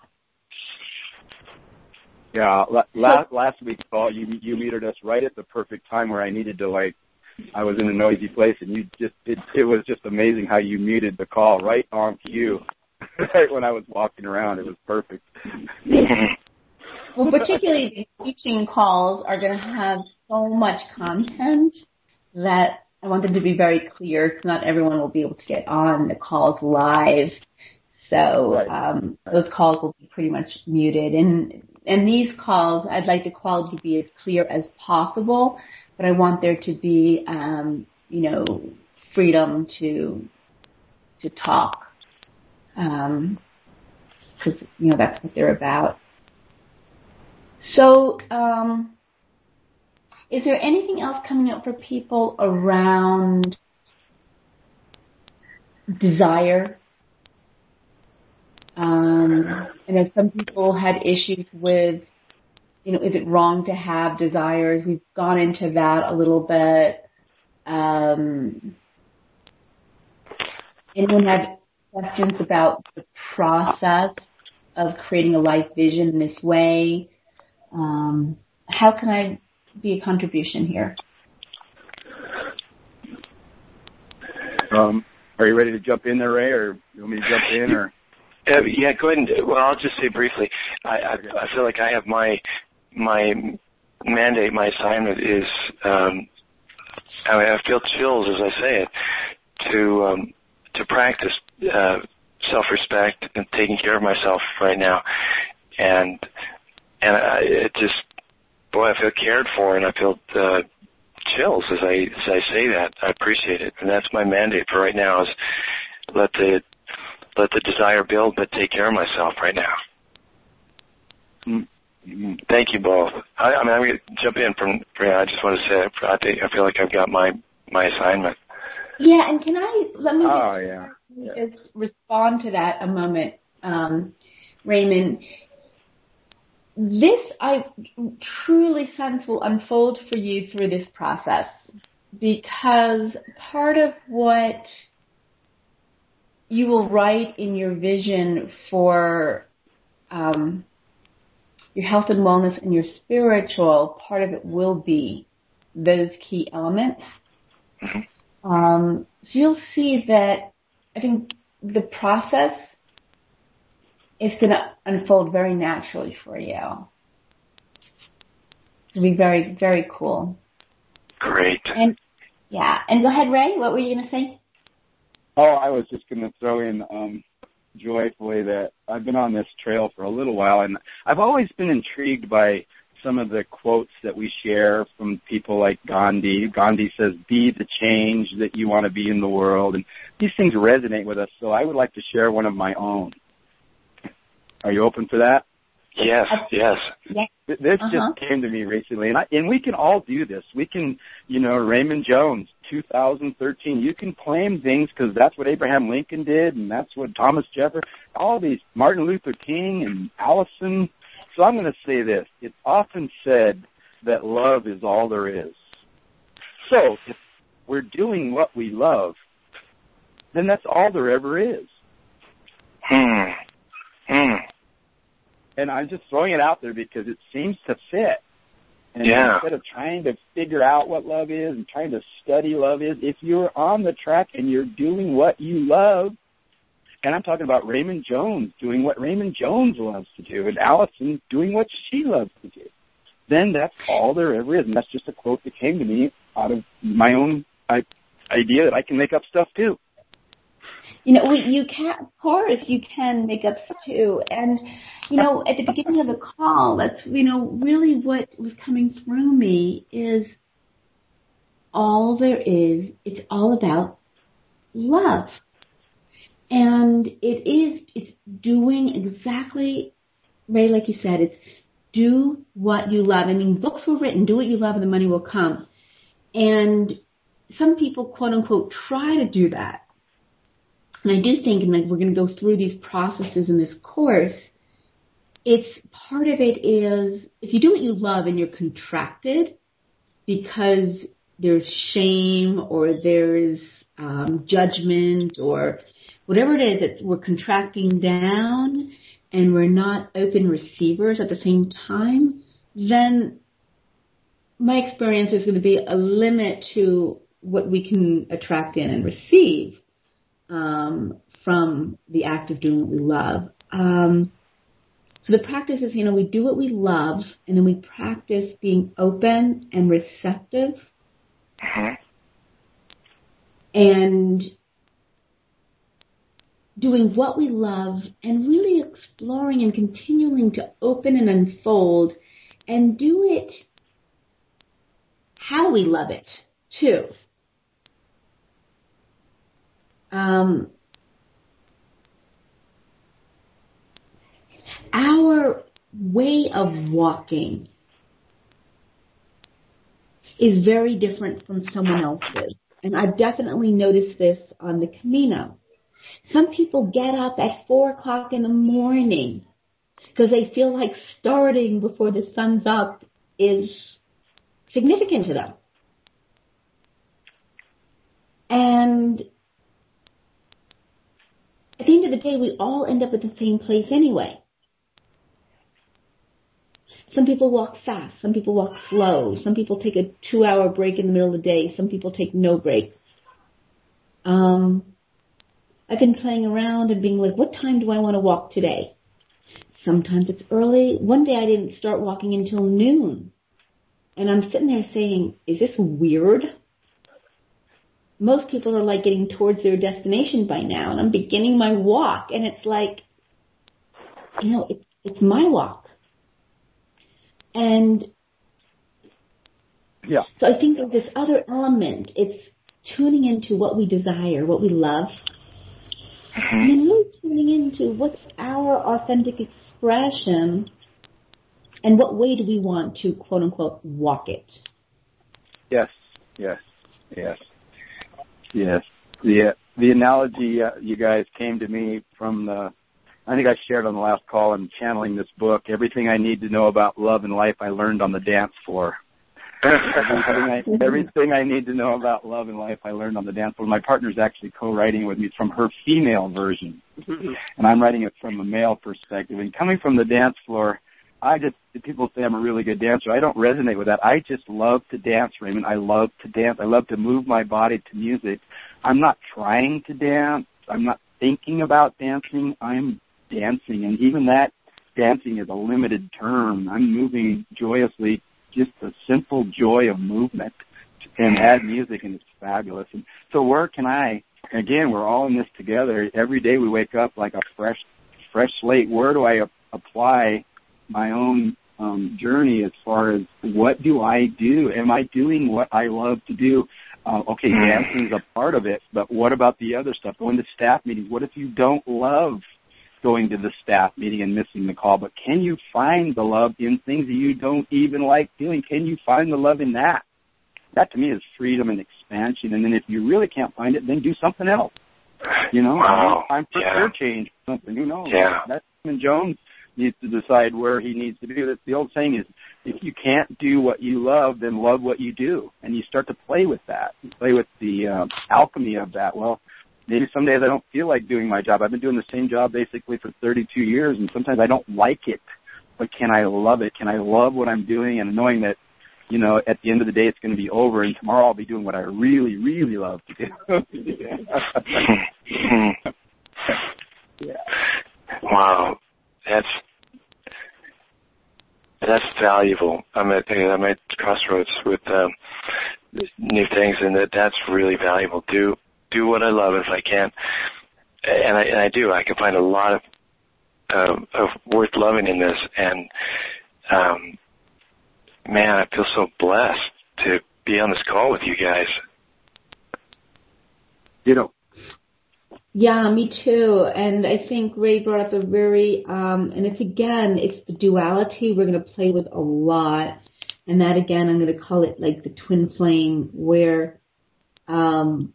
Yeah, last last week's call, you you muted us right at the perfect time where I needed to, like, I was in a noisy place, and you just it, it was just amazing how you muted the call right on cue, right when I was walking around. It was perfect. Well, particularly the teaching calls are going to have so much content that I want them to be very clear, because not everyone will be able to get on the calls live. So Right. um, those calls will be pretty much muted. And and these calls, I'd like the quality to be as clear as possible, but I want there to be, um, you know, freedom to to talk, because um, you know that's what they're about. So, um, is there anything else coming up for people around desire? Um, I know some people had issues with, you know, is it wrong to have desires? We've gone into that a little bit. Um, anyone have questions about the process of creating a life vision in this way? Um, how can I be a contribution here? Um, are you ready to jump in there, Ray, or you want me to jump in, or? Uh, yeah, go ahead. And, well, I'll just say briefly. I, I, I feel like I have my my mandate, my assignment is. Um, I, mean, I feel chills as I say it to um, to practice uh, self-respect and taking care of myself right now, and and I, it just boy, I feel cared for, and I feel uh, chills as I as I say that. I appreciate it, and that's my mandate for right now is let the Let the desire build, but take care of myself right now. Mm-hmm. Thank you both. I, I mean, I'm going to jump in from. from I just want to say, I think I feel like I've got my my assignment. Yeah, and can I let me oh, just, yeah. Yeah. just respond to that a moment, um, Raymond. This I truly sense will unfold for you through this process, because part of what you will write in your vision for um, your health and wellness and your spiritual, part of it will be those key elements. Mm-hmm. Um, so you'll see that I think the process is going to unfold very naturally for you. It'll be very, very cool. Great. And yeah, and go ahead, Ray. What were you going to say? Oh, I was just going to throw in um, joyfully that I've been on this trail for a little while, and I've always been intrigued by some of the quotes that we share from people like Gandhi. Gandhi says, be the change that you want to be in the world, and these things resonate with us, so I would like to share one of my own. Are you open for that? Yes, yes. This uh-huh. just came to me recently, and I, and we can all do this. We can, you know, Raymond Jones, two thousand thirteen, you can claim things because that's what Abraham Lincoln did, and that's what Thomas Jefferson, all these, Martin Luther King and Allison. So I'm going to say this. It's often said that love is all there is. So if we're doing what we love, then that's all there ever is. Hmm. Hmm. And I'm just throwing it out there because it seems to fit. And yeah. instead of trying to figure out what love is and trying to study love is, if you're on the track and you're doing what you love, and I'm talking about Raymond Jones doing what Raymond Jones loves to do and Allison doing what she loves to do, then that's all there ever is. And that's just a quote that came to me out of my own idea that I can make up stuff too. You know, we, you can, of course, you can make up stuff too. And, you know, at the beginning of the call, that's, you know, really what was coming through me is all there is, it's all about love. And it is, it's doing exactly, right, like you said, it's do what you love. I mean, books were written, do what you love and the money will come. And some people, quote unquote, try to do that. And I do think, and like we're going to go through these processes in this course, it's part of it is if you do what you love and you're contracted because there's shame or there's um, judgment or whatever it is that we're contracting down and we're not open receivers at the same time, then my experience is going to be a limit to what we can attract in and receive um, from the act of doing what we love. Um, so the practice is, you know, we do what we love, and then we practice being open and receptive. Uh-huh. And doing what we love and really exploring and continuing to open and unfold and do it how we love it, too. Um, our way of walking is very different from someone else's. And I've definitely noticed this on the Camino. Some people get up at four o'clock in the morning because they feel like starting before the sun's up is significant to them. And at the end of the day, we all end up at the same place anyway. Some people walk fast. Some people walk slow. Some people take a two-hour break in the middle of the day. Some people take no break. Um, I've been playing around and being like, what time do I want to walk today? Sometimes it's early. One day I didn't start walking until noon. And I'm sitting there saying, is this weird? Most people are like getting towards their destination by now. And I'm beginning my walk. And it's like, you know, it's, it's my walk. And yeah. So I think there's this other element. It's tuning into what we desire, what we love, mm-hmm. and then really tuning into what's our authentic expression and what way do we want to, quote unquote, walk it. Yes, yes, yes, yes. The, the analogy uh, you guys came to me from the, I think I shared on the last call, I'm channeling this book, Everything I Need to Know About Love and Life I Learned on the Dance Floor. everything, I, everything I need to know about love and life I learned on the dance floor. My partner's actually co-writing with me from her female version, and I'm writing it from a male perspective. And coming from the dance floor, I just, people say I'm a really good dancer. I don't resonate with that. I just love to dance, Raymond. I love to dance. I love to move my body to music. I'm not trying to dance. I'm not thinking about dancing. I'm dancing, and even that dancing is a limited term. I'm moving joyously, just the simple joy of movement, and add music, and it's fabulous. And so where can I, again, we're all in this together. Every day we wake up like a fresh fresh slate. Where do I a- apply my own um, journey as far as what do I do? Am I doing what I love to do? Uh, okay, dancing is a part of it, but what about the other stuff? Going to staff meetings. What if you don't love going to the staff meeting and missing the call? But can you find the love in things that you don't even like doing? Can you find the love in that? That to me is freedom and expansion. And then if you really can't find it, then do something else. You know, wow. I'm for yeah. career change, something. Who knows? Yeah. That's when Jones needs to decide where he needs to be. That's the old saying is, if you can't do what you love, then love what you do. And you start to play with that. You play with the uh, alchemy of that. Well, maybe some days I don't feel like doing my job. I've been doing the same job basically for thirty-two years, and sometimes I don't like it. But can I love it? Can I love what I'm doing and knowing that, you know, at the end of the day it's going to be over, and tomorrow I'll be doing what I really, really love to do. yeah. Wow. That's that's valuable. I'm at I'm at crossroads with um, new things, and that that's really valuable. Do do what I love if I can, and I and I do. I can find a lot of um, of worth loving in this, and um, man, I feel so blessed to be on this call with you guys. You know. Yeah, me too. And I think Ray brought up a very, um, and it's again, it's the duality we're going to play with a lot. And that again, I'm going to call it like the twin flame, where um,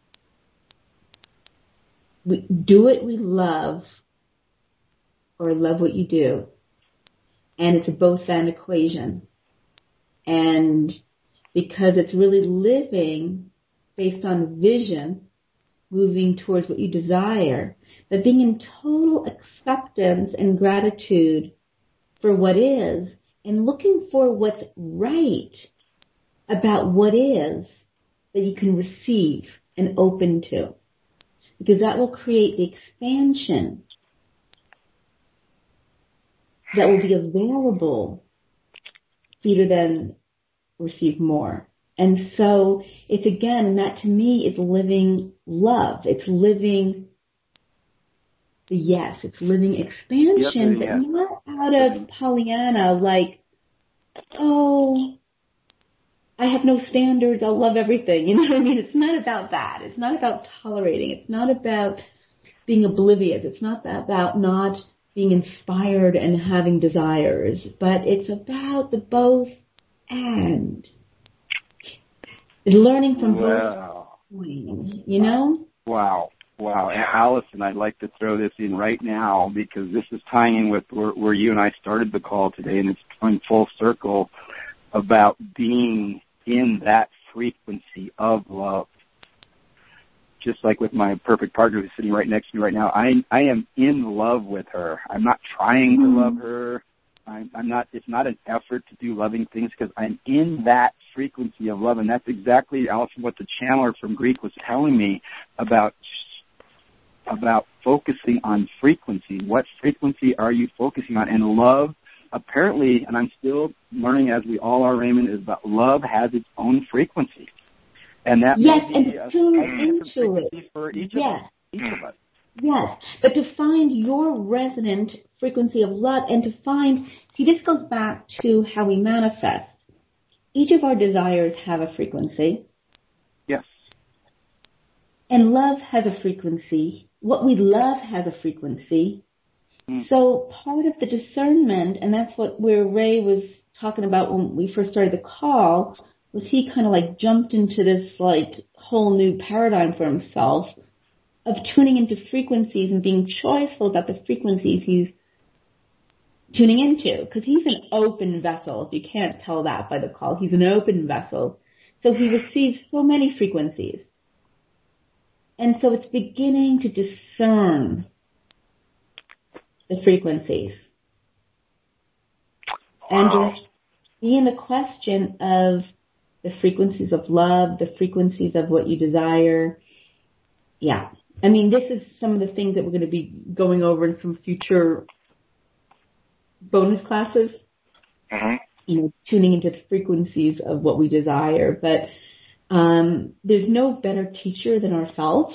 we do what we love or love what you do. And it's a both and equation. And because it's really living based on vision, moving towards what you desire, but being in total acceptance and gratitude for what is, and looking for what's right about what is that you can receive and open to. Because that will create the expansion that will be available for you to then receive more. And so it's again, and that to me is living love. It's living the yes. It's living expansion, Yep, but not out of Pollyanna, like, oh, I have no standards, I'll love everything. You know what I mean? It's not about that. It's not about tolerating. It's not about being oblivious. It's not about not being inspired and having desires. But it's about the both and. Learning from wow. both points, you know? Wow. Wow. And Allison, I'd like to throw this in right now because this is tying in with where, where you and I started the call today, and it's going full circle about being in that frequency of love. Just like with my perfect partner who's sitting right next to me right now, I I am in love with her. I'm not trying to love her. I'm, I'm not. It's not an effort to do loving things because I'm in that frequency of love, and that's exactly, Allison, what the channeler from Greek was telling me about about focusing on frequency. What frequency are you focusing on? And love, apparently, and I'm still learning as we all are, Raymond, is that love has its own frequency, and that yes, may and be a, tune a into it for each yes. of us. Each of us. Yes, but to find your resonant frequency of love and to find, see, this goes back to how we manifest. Each of our desires have a frequency. Yes. And love has a frequency. What we love has a frequency. Mm. So part of the discernment, and that's what where Ray was talking about when we first started the call, was he kind of like jumped into this like whole new paradigm for himself of tuning into frequencies and being choiceful about the frequencies he's tuning into. Because he's an open vessel. If you can't tell that by the call, he's an open vessel. So he receives so many frequencies. And so it's beginning to discern the frequencies. Wow. And to be in the question of the frequencies of love, the frequencies of what you desire. Yeah. I mean, this is some of the things that we're going to be going over in some future bonus classes. Mm-hmm. You know, tuning into the frequencies of what we desire. But um, there's no better teacher than ourselves.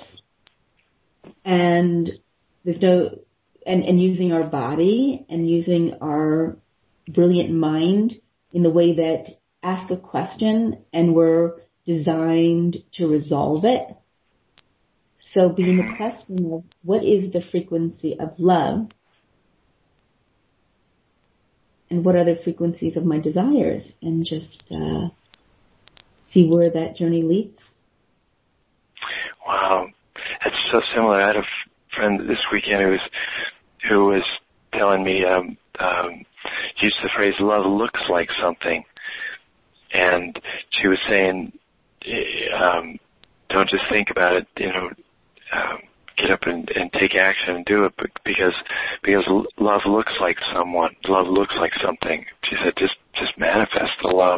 And there's no, and, and using our body and using our brilliant mind in the way that ask a question and we're designed to resolve it. So being the question of what is the frequency of love and what are the frequencies of my desires, and just uh, see where that journey leads. Wow. That's so similar. I had a f- friend this weekend who was, who was telling me, um, um, used the phrase, love looks like something. And she was saying, um, don't just think about it, you know, um, get up and, and take action and do it, because because love looks like someone, love looks like something. She said, just just manifest the love.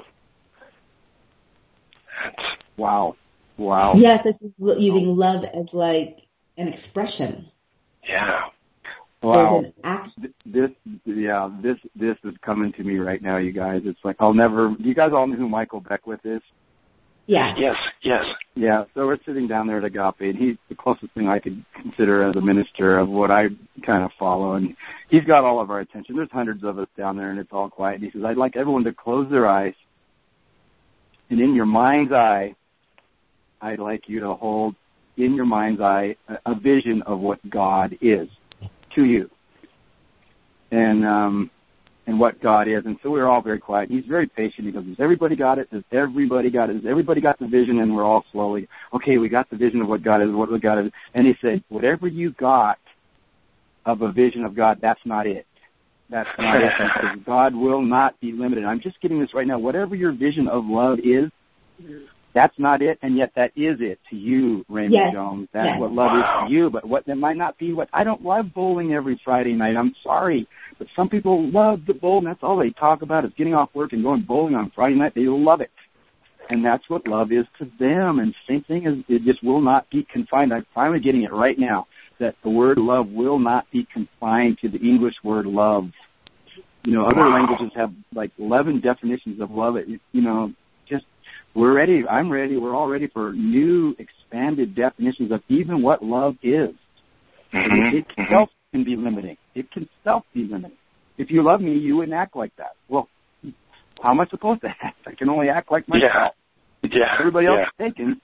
That's, wow, wow. Yes, this is using love as like an expression. Yeah. Wow. An action. This, yeah, this this is coming to me right now, you guys. It's like I'll never. Do you guys all know who Michael Beckwith is? Yeah. Yes, yes. Yeah, so we're sitting down there at Agape, and he's the closest thing I could consider as a minister of what I kind of follow, and he's got all of our attention. There's hundreds of us down there, and it's all quiet. And he says, I'd like everyone to close their eyes, and in your mind's eye, I'd like you to hold in your mind's eye a, a vision of what God is to you, and um, and what God is. And so we were all very quiet. He's very patient. He goes, "Has everybody got it? Has everybody got it? Has everybody got the vision?" And we're all slowly, okay, we got the vision of what God is, what God is. And he said, "Whatever you got of a vision of God, that's not it. That's not it. Because God will not be limited." I'm just getting this right now. Whatever your vision of love is, that's not it, and yet that is it to you, Raymond yes. Jones. That's yes. what love Wow. is to you, but what that might not be what I don't love bowling every Friday night. I'm sorry, but some people love the bowl, and that's all they talk about is getting off work and going bowling on Friday night. They love it, and that's what love is to them. And same thing is, it just will not be confined. I'm finally getting it right now that the word love will not be confined to the English word love. You know, other wow. languages have like eleven definitions of love. It, you know, just we're ready. I'm ready. We're all ready for new, expanded definitions of even what love is. Mm-hmm. It itself can be limiting. It can self be limiting. If you love me, you wouldn't act like that. Well, how am I supposed to act? I can only act like myself. Yeah. yeah. Everybody else yeah. is taken.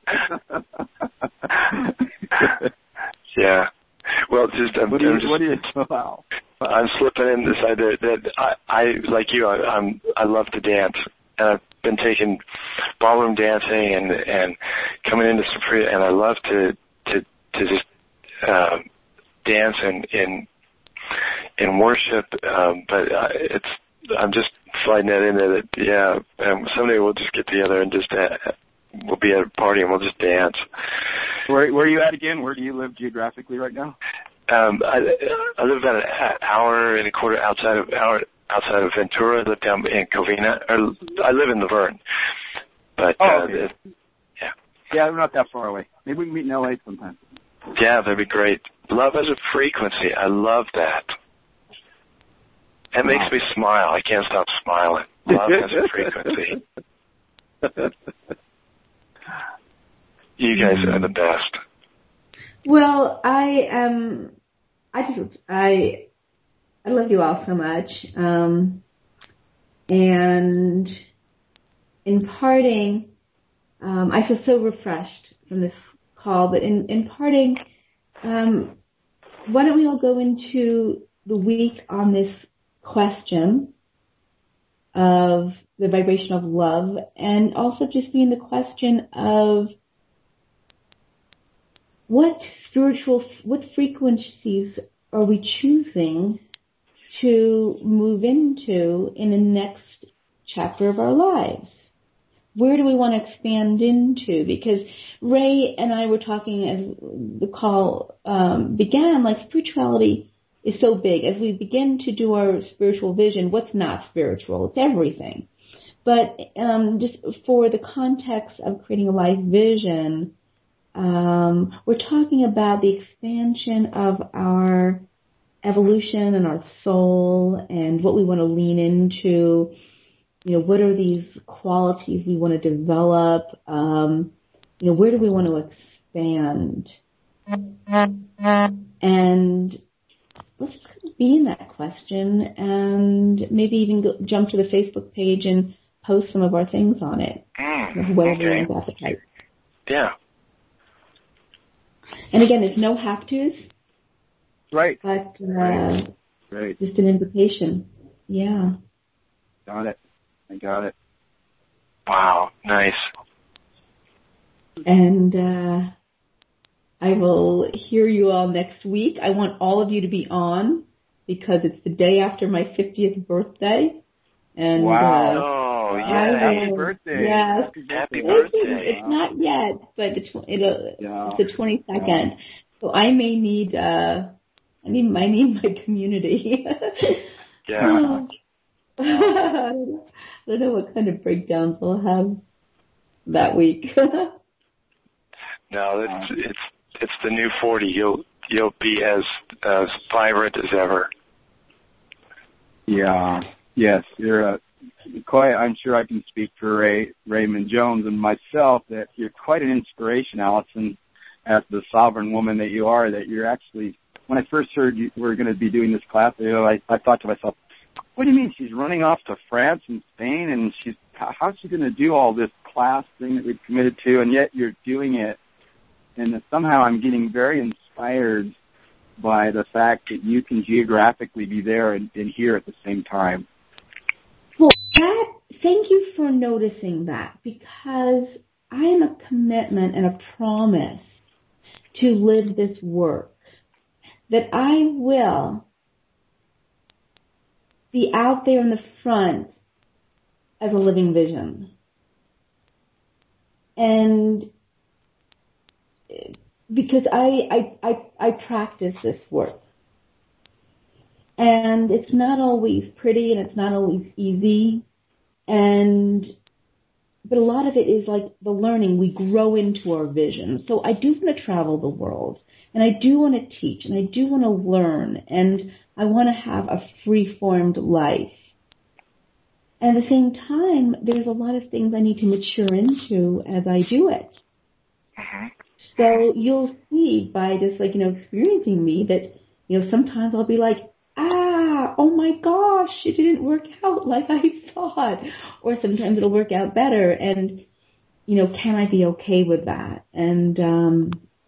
yeah. Well, just I'm, what do you? I'm just, What do you? Wow. I'm slipping in this idea that I, I like you. I, I'm I love to dance, and I've been taking ballroom dancing and and coming into Supriya, and I love to to to just uh, dance in in in worship. Um, but uh, it's I'm just sliding that in there. That yeah, um, someday we'll just get together and just uh, we'll be at a party and we'll just dance. Where where are you at again? Where do you live geographically right now? Um, I, I live about an hour and a quarter outside of hour outside of Ventura. I live down in Covina. Or I live in Laverne, but oh, uh, okay. it, yeah, yeah, we're not that far away. Maybe we can meet in L A sometime. yeah, that'd be great. Love as a frequency. I love that. It makes me smile. I can't stop smiling. Love as a frequency. You guys are the best. Well, I um, I just I I love you all so much, um, and in parting, um, I feel so refreshed from this call. But in in parting, um, why don't we all go into the week on this question of the vibration of love, and also just being the question of what spiritual, what frequencies are we choosing to move into in the next chapter of our lives? Where do we want to expand into? Because Ray and I were talking as the call um, began, like spirituality is so big. As we begin to do our spiritual vision, what's not spiritual? It's everything. But um, just for the context of creating a life vision, um, we're talking about the expansion of our evolution and our soul and what we want to lean into. You know, what are these qualities we want to develop? Um, you know, where do we want to expand? And let's be in that question and maybe even go, jump to the Facebook page and post some of our things on it. Mm, whatever okay. one's appetite. Yeah. And again, there's no have-tos. Right. But uh, right. right. just an invitation. Yeah. Got it. I got it. Wow. Nice. And uh, I will hear you all next week. I want all of you to be on because it's the day after my fiftieth birthday. And wow. Uh, oh, yeah. Happy will, birthday. Yes. Happy It's, birthday. it's not yet, but it's, it'll, yeah. it's the twenty-second. Yeah. So I may need, uh, I need, I need my community. Yeah. I don't know what kind of breakdowns we'll have that week. No, it's it's it's the new forty. You'll you'll be as as vibrant as ever. Yeah. Yes. You're a quite. I'm sure I can speak for Ray, Raymond Jones and myself that you're quite an inspiration, Allison, as the sovereign woman that you are. That you're actually. When I first heard you were going to be doing this class, you know, I, I thought to myself, what do you mean she's running off to France and Spain, and she's how's she going to do all this class thing that we've committed to, and yet you're doing it and somehow I'm getting very inspired by the fact that you can geographically be there and, and here at the same time. Well, that, thank you for noticing that, because I am a commitment and a promise to live this work, that I will be out there in the front as a living vision. And because I, I, I, I practice this work. And it's not always pretty and it's not always easy. And, but a lot of it is like the learning. We grow into our vision. So I do want to travel the world, and I do want to teach, and I do want to learn, and I want to have a free-formed life. And at the same time, there's a lot of things I need to mature into as I do it. Uh-huh. So you'll see by just like, you know, experiencing me that, you know, sometimes I'll be like, ah, oh my gosh, it didn't work out like I thought. Or sometimes it'll work out better. And, you know, can I be okay with that? And um,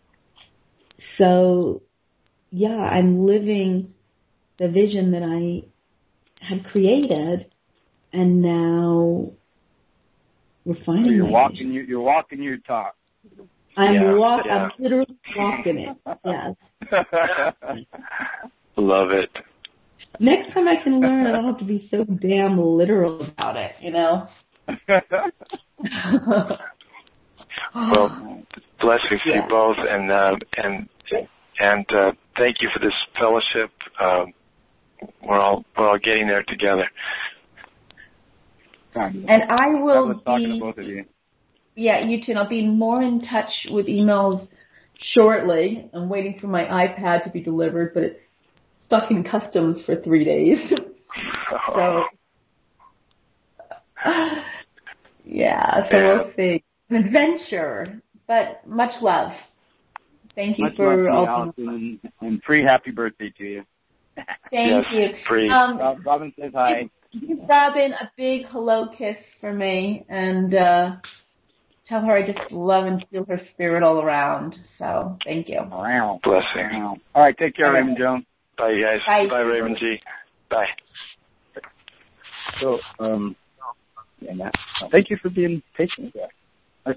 so, yeah, I'm living the vision that I had created, and now refining so you're my walking vision. your, you're walking your talk. I'm Yeah, walk, yeah. I'm literally walking it. Yes. Love it. Next time I can learn, I don't have to be so damn literal about it, you know? Well, blessings to you Yeah. both, and uh, and and uh, thank you for this fellowship. Um, we're all we're all getting there together. And I will was talking to be, both of you. yeah, you too. And I'll be more in touch with emails shortly. I'm waiting for my iPad to be delivered, but it's stuck in customs for three days. So, yeah, so Yeah. we'll see. An adventure, but much love. Thank you Much for love to you, all. Allison, and, and free happy birthday to you. Thank Yes, you. free. Um, Rob, Robin says hi. give Robin a big hello kiss for me, and uh, tell her I just love and feel her spirit all around. So thank you. Wow. Blessing. Wow. All right, take care, All right. Raymond Jones. Bye, guys. Bye. Bye, Raymond G. Bye. So, um, yeah, Matt, thank you for being patient with that.